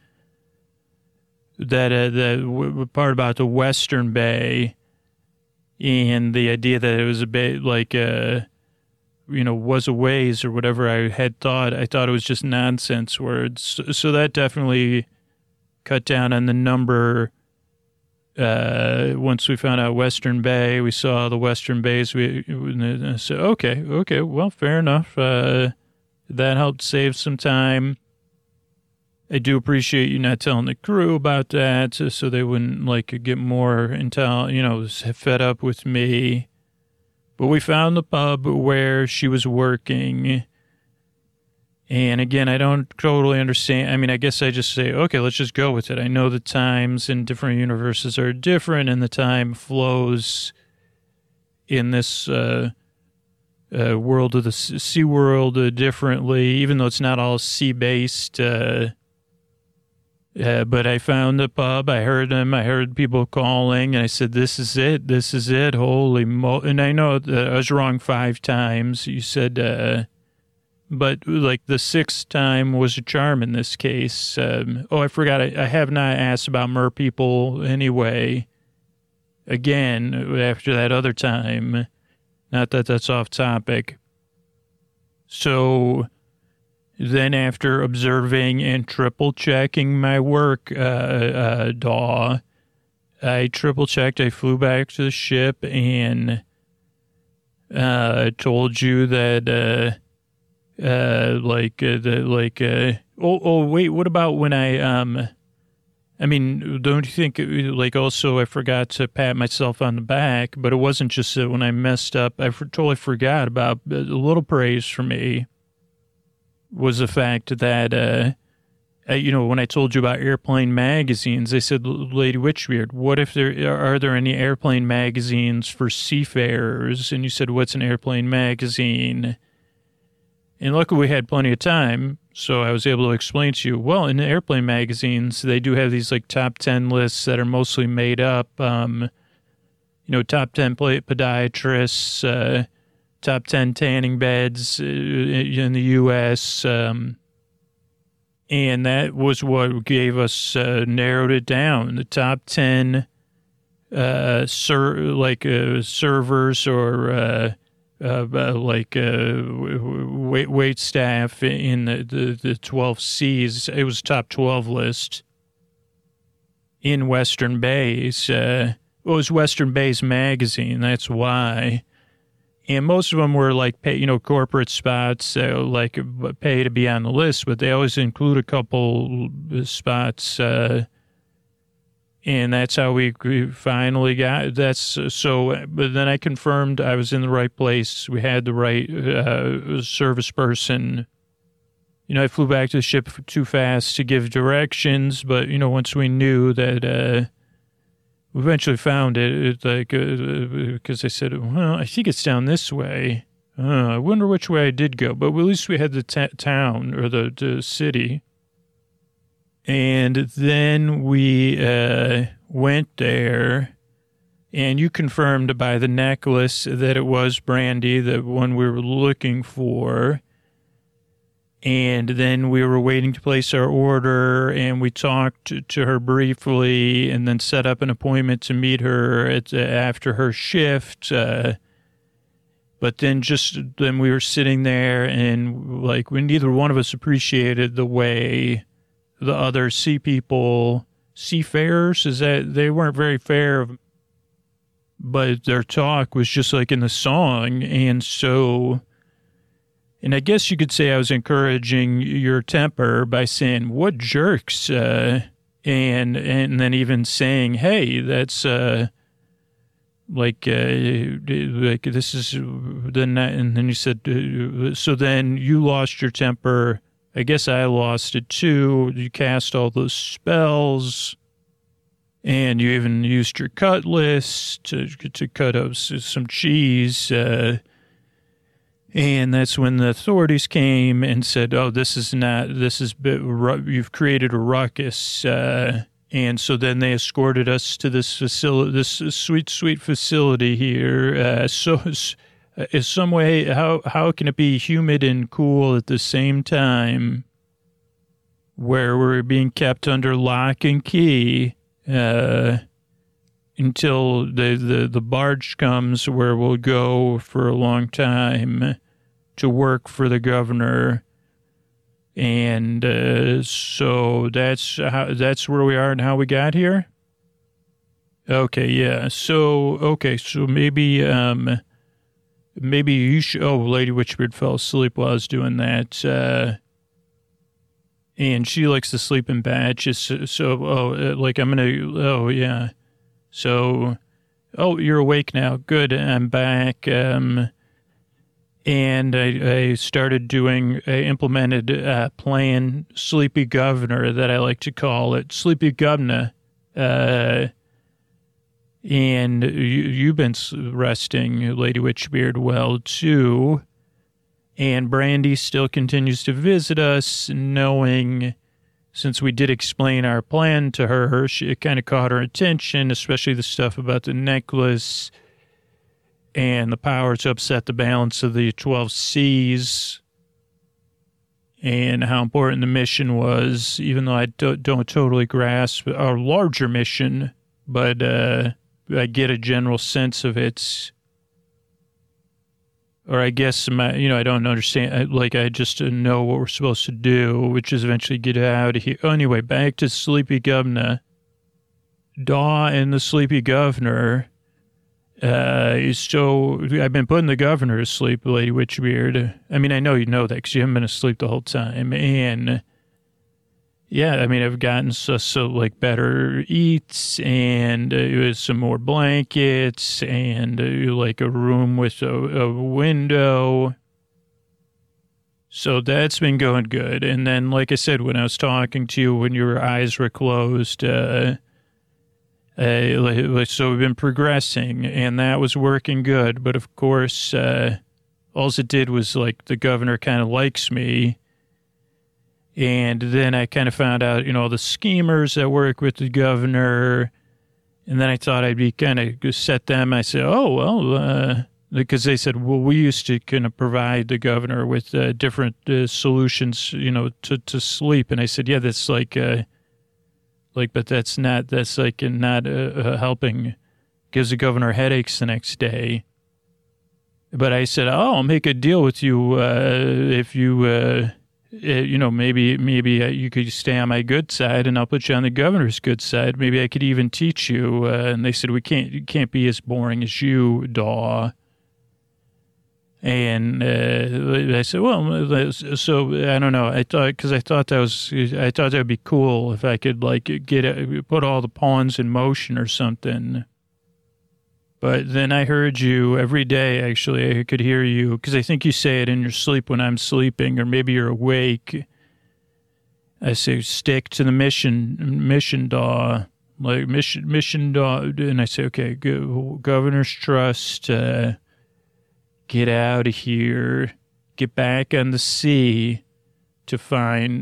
the part about the Western Bay and the idea that it was a bay, was a ways or whatever I had thought. I thought it was just nonsense words. So that definitely cut down on the number. Once we found out Western Bay, we saw the Western Bays. We said, okay, well, fair enough. That helped save some time. I do appreciate you not telling the crew about that, so they wouldn't get more intel, fed up with me. But we found the pub where she was working. And again, I don't totally understand. I mean, I guess I just say, okay, let's just go with it. I know the times in different universes are different, and the time flows in this world of the sea world differently, even though it's not all sea-based. But I found the pub. I heard them. I heard people calling, and I said, "This is it. This is it. Holy mo!" And I know that I was wrong 5 times. You said, but like the 6th time was a charm in this case. I forgot. I have not asked about mer people anyway. Again, after that other time, not that that's off topic. So then after observing and triple checking my work, Daw, I triple checked. I flew back to the ship and told you that, wait, what about when I mean, don't you think, like, also I forgot to pat myself on the back, but it wasn't just that when I messed up, I totally forgot about a little praise for me was the fact that, when I told you about airplane magazines, I said, Lady Witchbeard, what if are there any airplane magazines for seafarers? And you said, what's an airplane magazine? And luckily we had plenty of time, so I was able to explain to you, well, in the airplane magazines, they do have these like top 10 lists that are mostly made up, top 10 podiatrists, top 10 tanning beds in the U.S., and that was what gave us, narrowed it down, the top 10 servers or wait staff in the 12 C's. It was top 12 list in Western Bays. It was Western Bays magazine. That's why. And most of them were like, corporate spots, pay to be on the list, but they always include a couple spots, and that's how we finally got, but then I confirmed I was in the right place. We had the right service person. I flew back to the ship too fast to give directions, but, once we knew that, we eventually found it, because I said, well, I think it's down this way. I wonder which way I did go, but at least we had the town or the city. And then we went there, and you confirmed by the necklace that it was Brandy, the one we were looking for. And then we were waiting to place our order, and we talked to her briefly and then set up an appointment to meet her after her shift. But then we were sitting there, and neither one of us appreciated the way the other seafarers, is that they weren't very fair, but their talk was just like in the song. And I guess you could say I was encouraging your temper by saying, what jerks, and then even saying, hey, that's, this is the night. And then you said, so then you lost your temper. I guess I lost it too. You cast all those spells, and you even used your cutlass to cut up some cheese. And that's when the authorities came and said, "Oh, you've created a ruckus." And so then they escorted us to this facility, this sweet, sweet facility here. In some way, how can it be humid and cool at the same time, where we're being kept under lock and key until the barge comes, where we'll go for a long time to work for the governor. And so that's where we are and how we got here. Okay, yeah. So maybe. Maybe you should. Oh, Lady Witchbeard fell asleep while I was doing that. And she likes to sleep in batches. I'm going to. Oh, yeah. So, you're awake now. Good. I'm back. And I started I implemented Plan Sleepy Governor, that I like to call it. Sleepy Governor. And you've been resting, Lady Witchbeard, well, too. And Brandy still continues to visit us, knowing since we did explain our plan to her, it kind of caught her attention, especially the stuff about the necklace and the power to upset the balance of the 12 C's and how important the mission was, even though I don't totally grasp our larger mission, but I get a general sense of its, or I guess, I don't understand, I just know what we're supposed to do, which is eventually get out of here. Anyway, back to Sleepy Governor. Daw and the Sleepy Governor. So I've been putting the governor to sleep, Lady Witchbeard. I mean, I know you know that because you haven't been asleep the whole time. And yeah, I mean, I've gotten so better eats and some more blankets and like a room with a window. So that's been going good. And then, like I said, when I was talking to you, when your eyes were closed, so we've been progressing, and that was working good. But of course, all it did was the governor kind of likes me. And then I kind of found out, all the schemers that work with the governor. And then I thought I'd be kind of set them. I said, oh, well, because they said, well, we used to kind of provide the governor with different solutions, to sleep. And I said, yeah, that's but that's not helping, gives the governor headaches the next day. But I said, oh, I'll make a deal with you if you, maybe you could stay on my good side and I'll put you on the governor's good side. Maybe I could even teach you. And they said, you can't be as boring as you, Daw. And I said, well, so I don't know. I thought that would be cool if I could put all the pawns in motion or something. But then I heard you every day. Actually, I could hear you because I think you say it in your sleep when I'm sleeping, or maybe you're awake. I say, stick to the mission, Daw, mission, Daw, and I say, okay, governor's trust. Get out of here, get back on the sea to find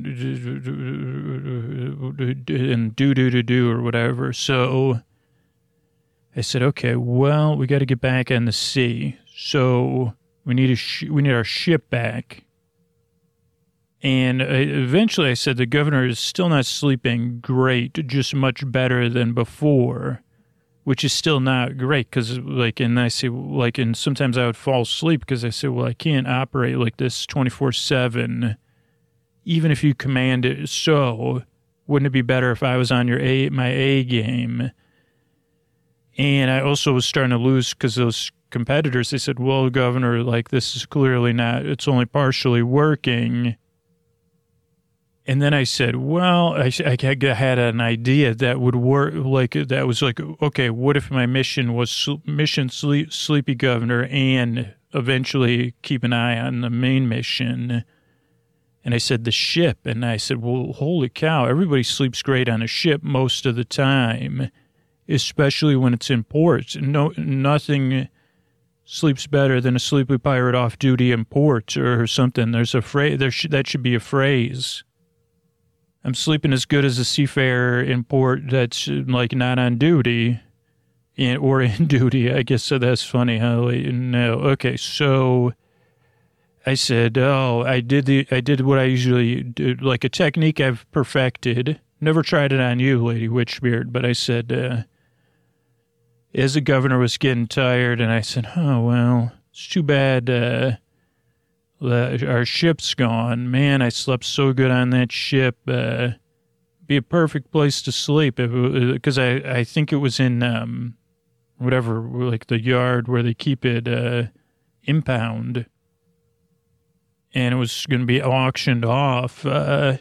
and do or whatever. So I said, okay, well, we got to get back on the sea. So we need our ship back. And eventually I said, the governor is still not sleeping great, just much better than before. Which is still not great because, and I say, and sometimes I would fall asleep because I say, well, I can't operate like this 24/7, even if you command it. So, wouldn't it be better if I was on my A game? And I also was starting to lose because those competitors, they said, well, Governor, this is clearly not, it's only partially working. And then I said, well, I had an idea that would work, okay, what if my mission was Sleepy Governor and eventually keep an eye on the main mission? And I said, the ship. And I said, well, holy cow, everybody sleeps great on a ship most of the time, especially when it's in port. Nothing sleeps better than a sleepy pirate off duty in port or something. There's a phrase, that should be a phrase. I'm sleeping as good as a seafarer in port that's not on duty or in duty. I guess so. That's funny. No. Okay. So I said, I did what I usually do, a technique I've perfected. Never tried it on you, Lady Witchbeard, but I said, as the governor was getting tired, and I said, oh, well, it's too bad, our ship's gone. Man, I slept so good on that ship. Be a perfect place to sleep because I think it was in the yard where they keep it impound, and it was going to be auctioned off or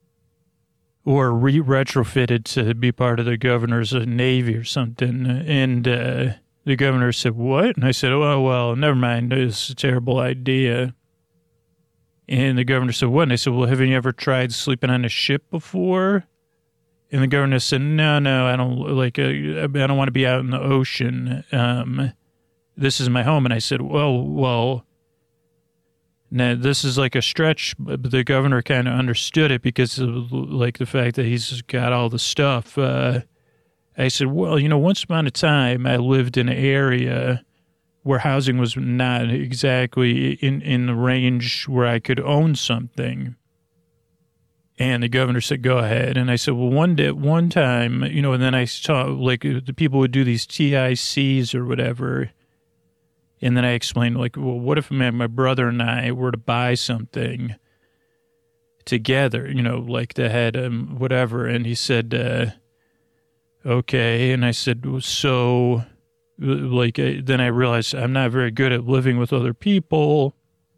retrofitted to be part of the governor's navy or something. And the governor said, "What?" And I said, "Oh well, never mind. It's a terrible idea." And the governor said, what? And I said, well, haven't you ever tried sleeping on a ship before? And the governor said, no, I don't I don't want to be out in the ocean. This is my home. And I said, well, Now, this is like a stretch, but the governor kind of understood it because of like the fact that he's got all the stuff. I said, well, once upon a time, I lived in an area where housing was not exactly in the range where I could own something. And the governor said, go ahead. And I said, well, one time, and then I saw like the people would do these TICs or whatever. And then I explained like, well, what if my brother and I were to buy something together, like the head whatever. And he said, okay. And I said, so like, then I realized I'm not very good at living with other people.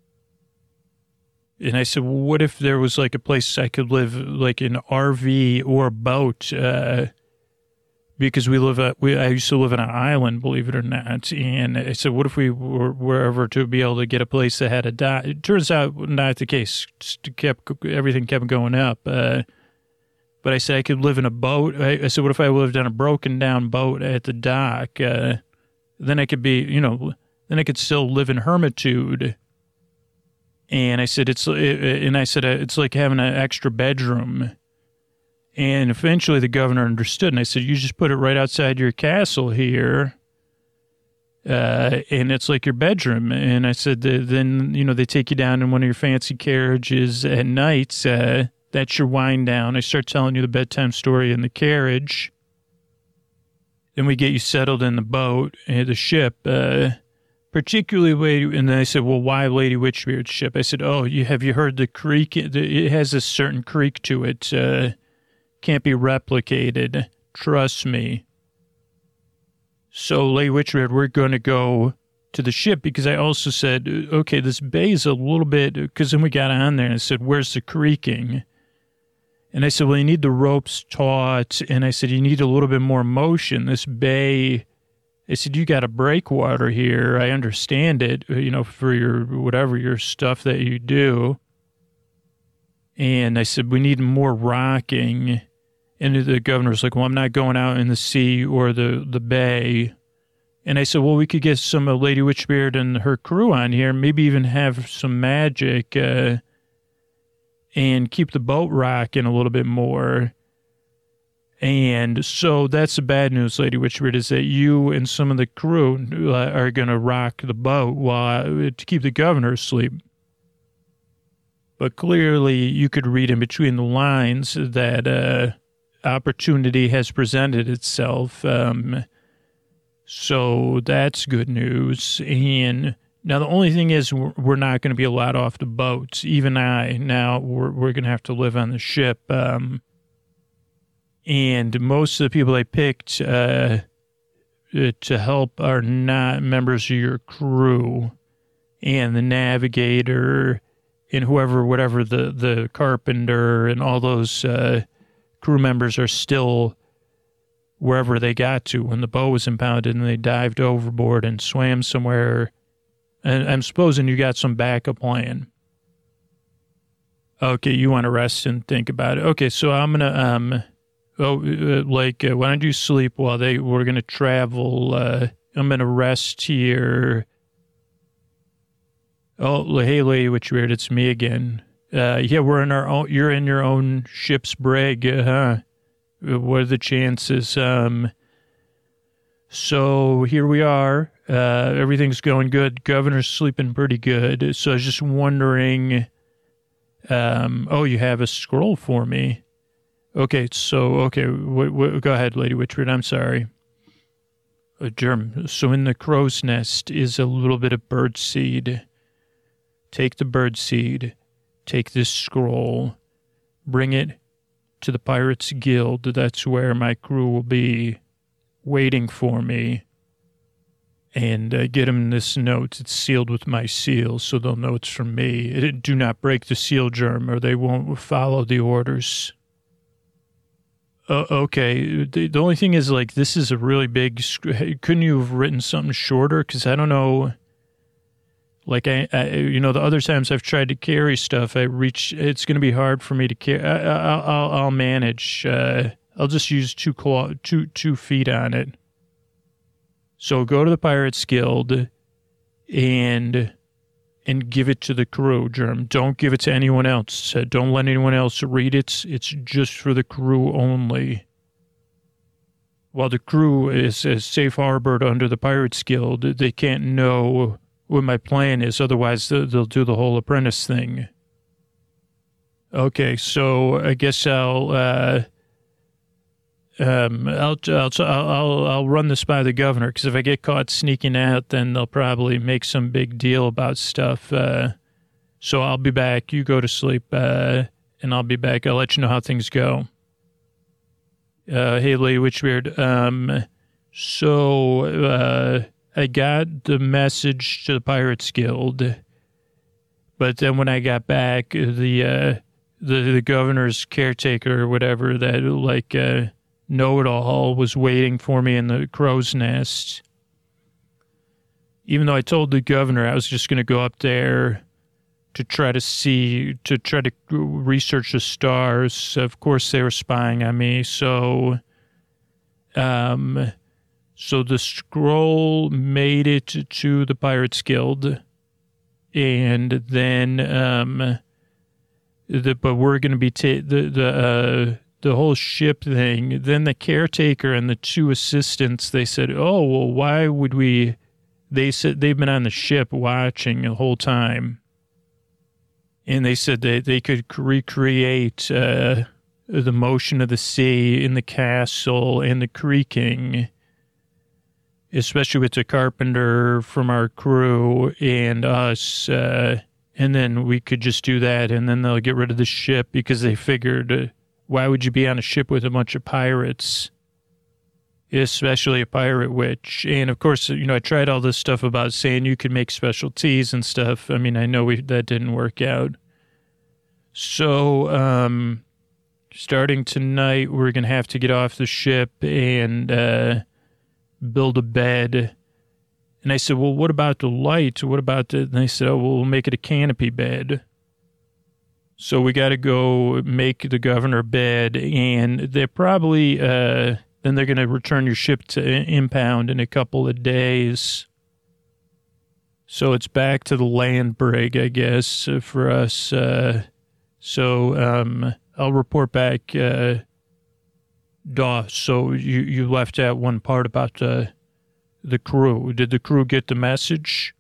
And I said, well, what if there was like a place I could live like an RV or a boat? Because I used to live on an island, believe it or not. And I said, what if we were ever to be able to get a place that had a dock? It turns out not the case. Everything kept going up. But I said I could live in a boat. I said, what if I lived on a broken down boat at the dock? Then I could be, then I could still live in hermitude. And I said, it's like having an extra bedroom. And eventually the governor understood. And I said, you just put it right outside your castle here. And it's like your bedroom. And I said, then, they take you down in one of your fancy carriages at night. That's your wind down. I start telling you the bedtime story in the carriage. Then we get you settled in the boat, the ship, particularly, and then I said, well, why Lady Witchbeard's ship? I said, oh, have you heard the creek? It has a certain creek to it. Can't be replicated. Trust me. So, Lady Witchbeard, we're going to go to the ship because I also said, okay, this bay is a little bit, because then we got on there and I said, where's the creaking? And I said, well, you need the ropes taut. And I said, you need a little bit more motion. This bay, I said, you got a breakwater here. I understand it, for your stuff that you do. And I said, we need more rocking. And the governor's like, well, I'm not going out in the sea or the bay. And I said, well, we could get some Lady Witchbeard and her crew on here, maybe even have some magic and keep the boat rocking a little bit more. And so that's the bad news, Lady Witchbeard, is that you and some of the crew are going to rock the boat to keep the governor asleep. But clearly you could read in between the lines that opportunity has presented itself. So that's good news. And now the only thing is we're not going to be allowed off the boats. Even now we're going to have to live on the ship. And most of the people I picked to help are not members of your crew. And the navigator and whatever the carpenter and all those crew members are still wherever they got to when the boat was impounded and they dived overboard and swam somewhere. And I'm supposing you got some backup plan. Okay, you want to rest and think about it. Okay, so I'm going to, why don't you sleep while we're going to travel? I'm going to rest here. Oh, hey, Lady Witchbeard, it's me again. Yeah, we're in our own, you're in your own ship's brig, huh? What are the chances? So here we are. Everything's going good. Governor's sleeping pretty good. So I was just wondering, you have a scroll for me. Okay, so, go ahead, Lady Witchbeard, I'm sorry. Germ. So in the crow's nest is a little bit of bird seed. Take the bird seed, take this scroll, bring it to the Pirates Guild. That's where my crew will be waiting for me. And get them this note. It's sealed with my seal, so they'll know it's from me. Do not break the seal, Germ, or they won't follow the orders. Okay. The only thing is, this is a really big... Couldn't you have written something shorter? Because I don't know... the other times I've tried to carry stuff, it's going to be hard for me to carry. I'll manage. I'll just use 2 feet on it. So go to the Pirates Guild and and give it to the crew, Germ. Don't give it to anyone else. Don't let anyone else read it. It's just for the crew only. While the crew is safe harbored under the Pirates Guild, they can't know what my plan is. Otherwise, they'll do the whole apprentice thing. Okay, so I guess I'll run this by the governor, because if I get caught sneaking out, then they'll probably make some big deal about stuff. So I'll be back. You go to sleep, and I'll be back. I'll let you know how things go. Hey, Lady Witchbeard. So I got the message to the Pirates Guild, but then when I got back, the governor's caretaker or whatever, that know-it-all, was waiting for me in the crow's nest. Even though I told the governor I was just going to go up there to try to research the stars. Of course, they were spying on me. So the scroll made it to the Pirates Guild, and then but we're going to be the whole ship thing. Then the caretaker and the two assistants, they said, "Oh, well, why would we?" They said they've been on the ship watching the whole time. And they said that they could recreate the motion of the sea in the castle and the creaking, especially with the carpenter from our crew and us. And then we could just do that, and then they'll get rid of the ship, because they figured, why would you be on a ship with a bunch of pirates, especially a pirate witch? And, of course, I tried all this stuff about saying you could make special teas and stuff. I mean, I know that didn't work out. So, starting tonight, we're going to have to get off the ship and build a bed. And I said, well, what about the light? What about the... And they said, oh, well, we'll make it a canopy bed. So we got to go make the governor bed, and they're probably... then they're going to return your ship to impound in a couple of days. So it's back to the land brig, I guess, for us. So I'll report back. So you left out one part about the crew. Did the crew get the message?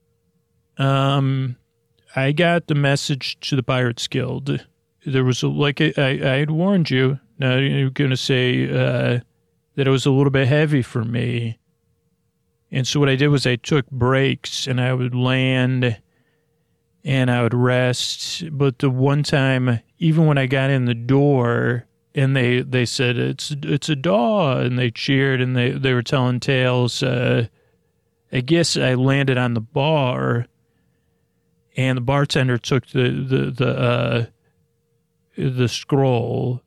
I got the message to the Pirates Guild. There was I had warned you. Now you're going to say that it was a little bit heavy for me. And so what I did was I took breaks, and I would land and I would rest. But the one time, even when I got in the door and they said, it's a daw, and they cheered and they were telling tales, I guess I landed on the bar, and the bartender took the scroll.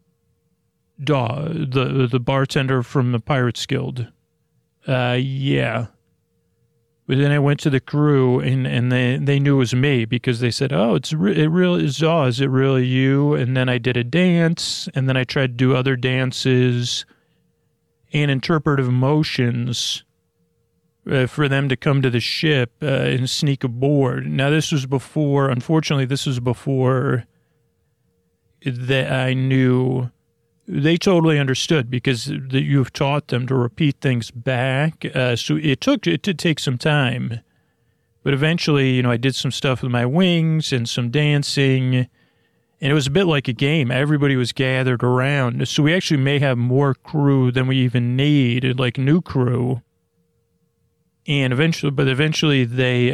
The bartender from the Pirates Guild. Yeah. But then I went to the crew, and they knew it was me, because they said, oh, it really is Daw. Is it really you? And then I did a dance, and then I tried to do other dances and interpretive motions for them to come to the ship and sneak aboard. Now, unfortunately, this was before that I knew. They totally understood, because you've taught them to repeat things back. So it did take some time. But eventually, I did some stuff with my wings and some dancing. And it was a bit like a game. Everybody was gathered around. So we actually may have more crew than we even need, like new crew. And eventually they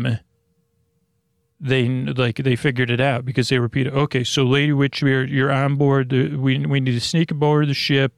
figured it out, because they repeated, okay, so Lady Witch, you're on board. We need to sneak aboard the ship,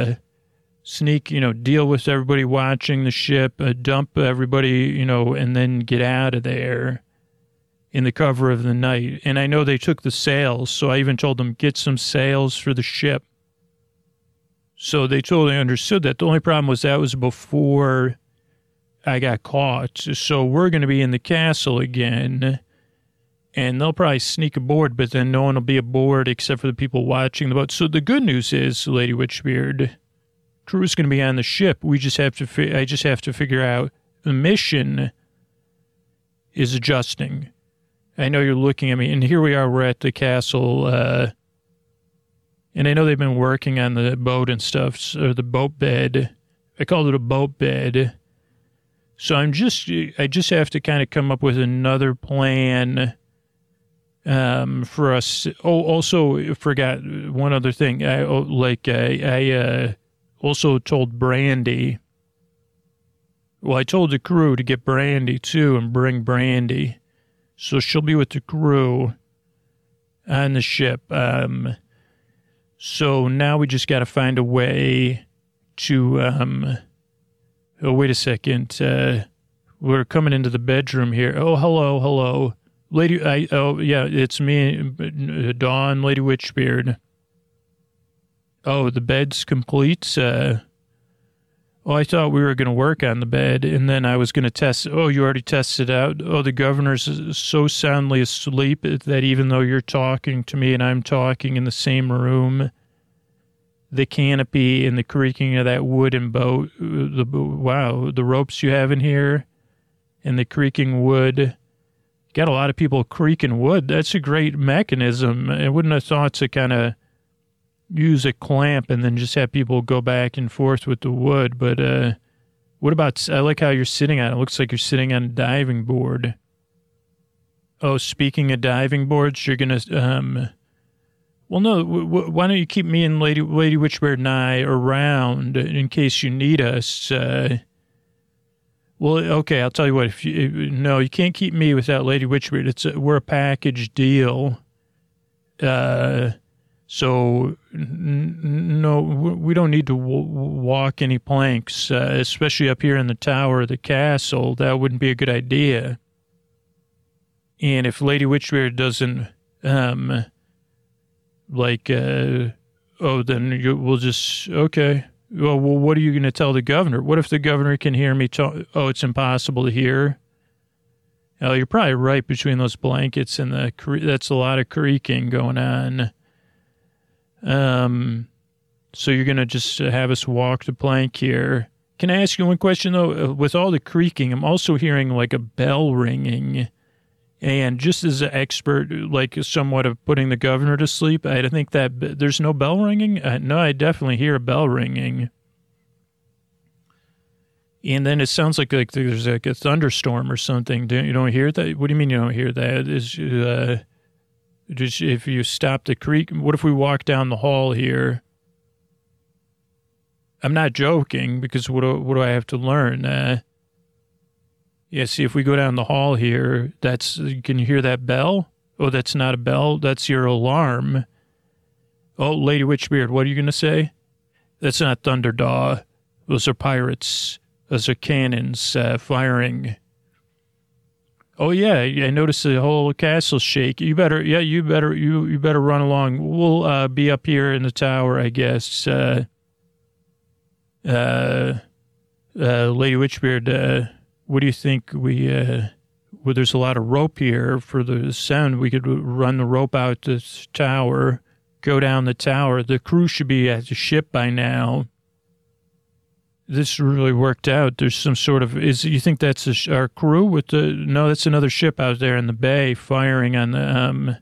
deal with everybody watching the ship, dump everybody, and then get out of there in the cover of the night. And I know they took the sails, so I even told them, get some sails for the ship. So they totally understood that. The only problem was that was before I got caught. So we're going to be in the castle again, and they'll probably sneak aboard, but then no one will be aboard except for the people watching the boat. So the good news is, Lady Witchbeard, crew's going to be on the ship. I just have to figure out the mission is adjusting. I know you're looking at me, and here we are. We're at the castle, and I know they've been working on the boat and stuff, or the boat bed. I called it a boat bed. So I just have to kind of come up with another plan for us. Oh, also forgot one other thing. I also told Brandy. Well, I told the crew to get Brandy too and bring Brandy. So she'll be with the crew on the ship. So now we just got to find a way to, oh, wait a second. We're coming into the bedroom here. Oh, hello. Lady, yeah, it's me, Dawn, Lady Witchbeard. Oh, the bed's complete? Oh, I thought we were going to work on the bed, and then I was going to test. Oh, you already tested out? Oh, the governor's so soundly asleep that even though you're talking to me and I'm talking in the same room, the canopy and the creaking of that wooden boat, the ropes you have in here and the creaking wood. Got a lot of people creaking wood. That's a great mechanism. I wouldn't have thought to kind of use a clamp and then just have people go back and forth with the wood. But what about, I like how you're sitting on it. It looks like you're sitting on a diving board. Oh, speaking of diving boards, you're going to, well, no, why don't you keep me and Lady Witchbeard and I around in case you need us? Well, okay, I'll tell you what. No, you can't keep me without Lady Witchbeard. We're a package deal. So, no, we don't need to walk any planks, especially up here in the tower of the castle. That wouldn't be a good idea. And if Lady Witchbeard doesn't, then we'll just, okay. Well, what are you going to tell the governor? What if the governor can hear me talk? Oh, it's impossible to hear. Oh, you're probably right between those blankets and that's a lot of creaking going on. So you're going to just have us walk the plank here. Can I ask you one question, though? With all the creaking, I'm also hearing like a bell ringing. And just as an expert, like somewhat of putting the governor to sleep, I think that there's no bell ringing. No, I definitely hear a bell ringing. And then it sounds like there's like a thunderstorm or something. You don't hear that? What do you mean you don't hear that? Just if you stop the creak, what if we walk down the hall here? I'm not joking, because what do I have to learn? Yeah, see, if we go down the hall here, can you hear that bell? Oh, that's not a bell. That's your alarm. Oh, Lady Witchbeard, what are you going to say? That's not Thunderdaw. Those are pirates. Those are cannons firing. Oh, yeah, I noticed the whole castle shake. You better run along. We'll be up here in the tower, I guess. Lady Witchbeard, what do you think there's a lot of rope here for the sound. We could run the rope out this tower, go down the tower. The crew should be at the ship by now. This really worked out. There's some sort of, you think that's our crew no, that's another ship out there in the bay firing on the,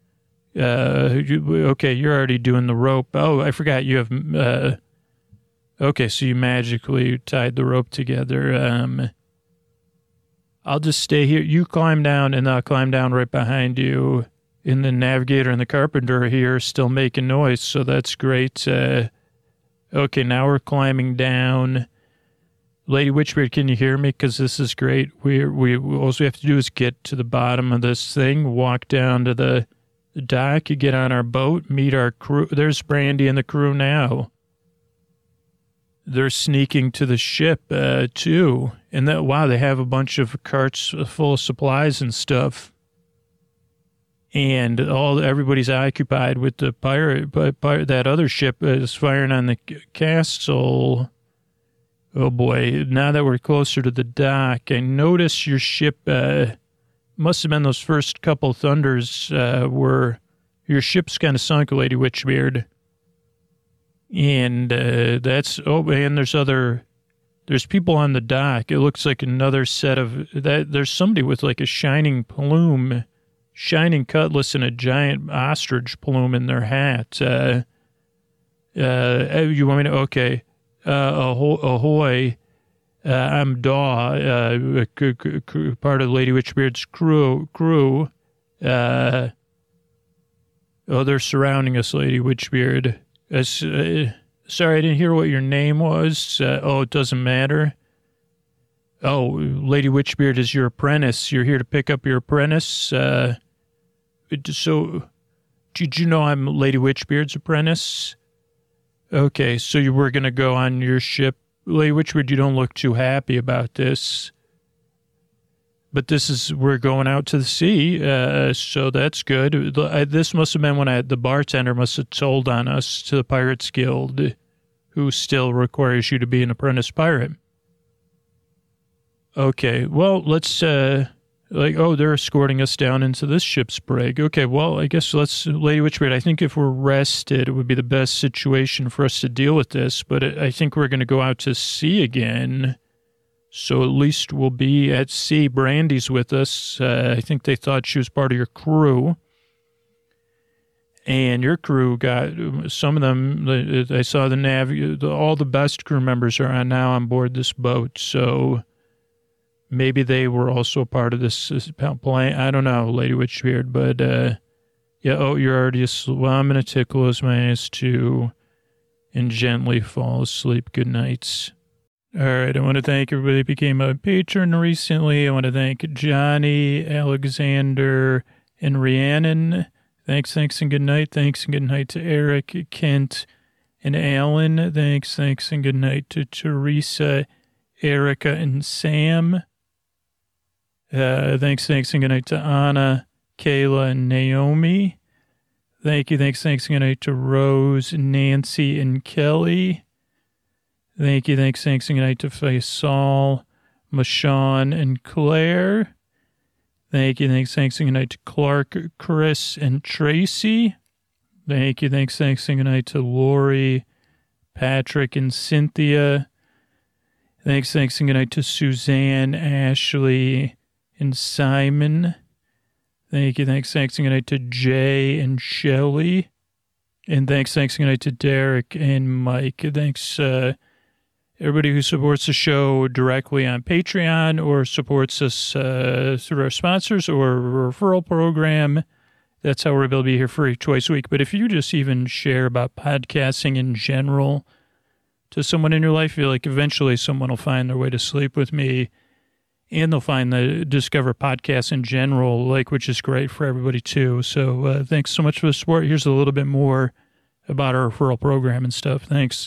okay, you're already doing the rope. Oh, I forgot you have, okay, so you magically tied the rope together. I'll just stay here. You climb down, and I'll climb down right behind you. And the navigator and the carpenter are here still making noise, so that's great. Okay, now we're climbing down. Lady Witchbeard, can you hear me? Because this is great. We all we have to do is get to the bottom of this thing, walk down to the dock, get on our boat, meet our crew. There's Brandy and the crew now. They're sneaking to the ship, too. And wow, they have a bunch of carts full of supplies and stuff. And everybody's occupied with the pirate, but that other ship is firing on the castle. Oh boy, now that we're closer to the dock, I notice your ship, must have been those first couple thunders, your ship's kind of sunk, Lady Witchbeard. And, and there's people on the dock. It looks like another set of, there's somebody with like a shining plume shining cutlass and a giant ostrich plume in their hat. You want me to? Okay. Ahoy. I'm Daw, part of Lady Witchbeard's crew. They're surrounding us, Lady Witchbeard. Sorry, I didn't hear what your name was. It doesn't matter. Oh, Lady Witchbeard is your apprentice. You're here to pick up your apprentice. So, did you know I'm Lady Witchbeard's apprentice? Okay, so you were going to go on your ship. Lady Witchbeard, you don't look too happy about this. But we're going out to the sea, so that's good. This must have been when the bartender must have told on us to the Pirates Guild, who still requires you to be an apprentice pirate. Okay, well, let's, they're escorting us down into this ship's brig. Okay, well, I guess Lady Witchbeard, I think if we're rested, it would be the best situation for us to deal with this, but I think we're going to go out to sea again, so at least we'll be at sea. Brandy's with us. I think they thought she was part of your crew, and your crew got, some of them, I saw all the best crew members are now on board this boat, so... Maybe they were also part of this plane. I don't know, Lady Witchbeard, but, you're already asleep. Well, I'm going to close my eyes too and gently fall asleep. Good night. All right, I want to thank everybody who became a patron recently. I want to thank Johnny, Alexander, and Rhiannon. Thanks, and good night. Thanks, and good night to Eric, Kent, and Alan. Thanks, and good night to Teresa, Erica, and Sam. Thanks, and good night to Anna, Kayla, and Naomi. Thank you, thanks, and good night to Rose, Nancy, and Kelly. Thank you, thanks, and good night to Faisal, Mashawn, and Claire. Thank you, thanks, and good night to Clark, Chris, and Tracy. Thank you, thanks, and good night to Lori, Patrick, and Cynthia. Thanks, and good night to Suzanne, Ashley, and Simon. Thank you, thanks, and good night to Jay and Shelley. And thanks, and good night to Derek and Mike. Thanks, everybody who supports the show directly on Patreon or supports us through our sponsors or referral program. That's how we're able to be here free twice a week. But if you just even share about podcasting in general to someone in your life, you feel like eventually someone will find their way to sleep with me, and they'll discover podcasts in general, which is great for everybody too. So thanks so much for the support. Here's a little bit more about our referral program and stuff. Thanks.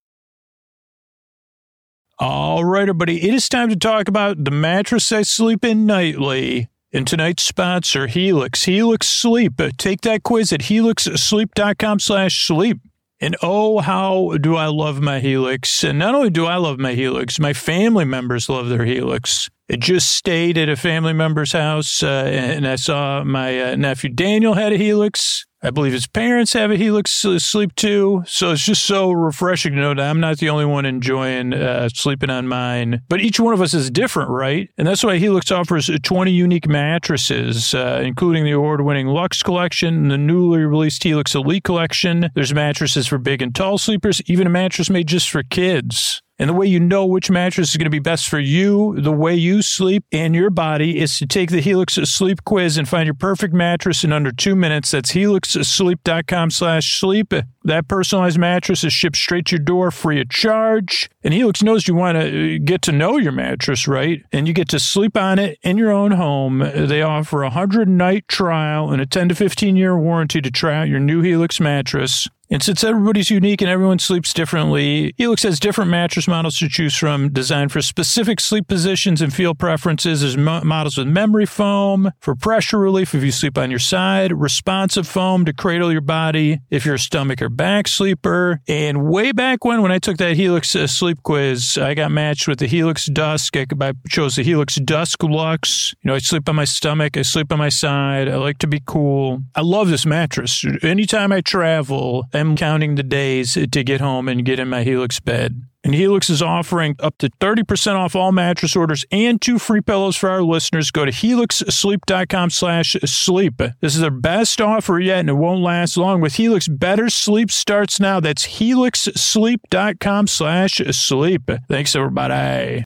All right, everybody. It is time to talk about the mattress I sleep in nightly. And tonight's sponsor, Helix. Helix Sleep. Take that quiz at helixsleep.com/sleep. And oh, how do I love my Helix. And not only do I love my Helix, my family members love their Helix. I just stayed at a family member's house, and I saw my nephew Daniel had a Helix. I believe his parents have a Helix Sleep too. So it's just so refreshing to know that I'm not the only one enjoying sleeping on mine. But each one of us is different, right? And that's why Helix offers 20 unique mattresses, including the award-winning Luxe Collection and the newly released Helix Elite Collection. There's mattresses for big and tall sleepers, even a mattress made just for kids. And the way you know which mattress is going to be best for you, the way you sleep, and your body is to take the Helix Sleep quiz and find your perfect mattress in under 2 minutes. That's helixsleep.com/sleep. That personalized mattress is shipped straight to your door free of charge. And Helix knows you want to get to know your mattress, right? And you get to sleep on it in your own home. They offer a 100-night trial and a 10 to 15-year warranty to try out your new Helix mattress. And since everybody's unique and everyone sleeps differently, Helix has different mattress models to choose from, designed for specific sleep positions and feel preferences. There's models with memory foam for pressure relief if you sleep on your side, responsive foam to cradle your body if you're a stomach or back sleeper. And way back when I took that Helix sleep quiz, I got matched with the Helix Dusk. I chose the Helix Dusk Luxe. I sleep on my stomach. I sleep on my side. I like to be cool. I love this mattress. Anytime I travel, I'm counting the days to get home and get in my Helix bed. And Helix is offering up to 30% off all mattress orders and 2 free pillows for our listeners. Go to helixsleep.com/sleep. This is their best offer yet, and it won't last long. With Helix, better sleep starts now. That's helixsleep.com/sleep. Thanks, everybody.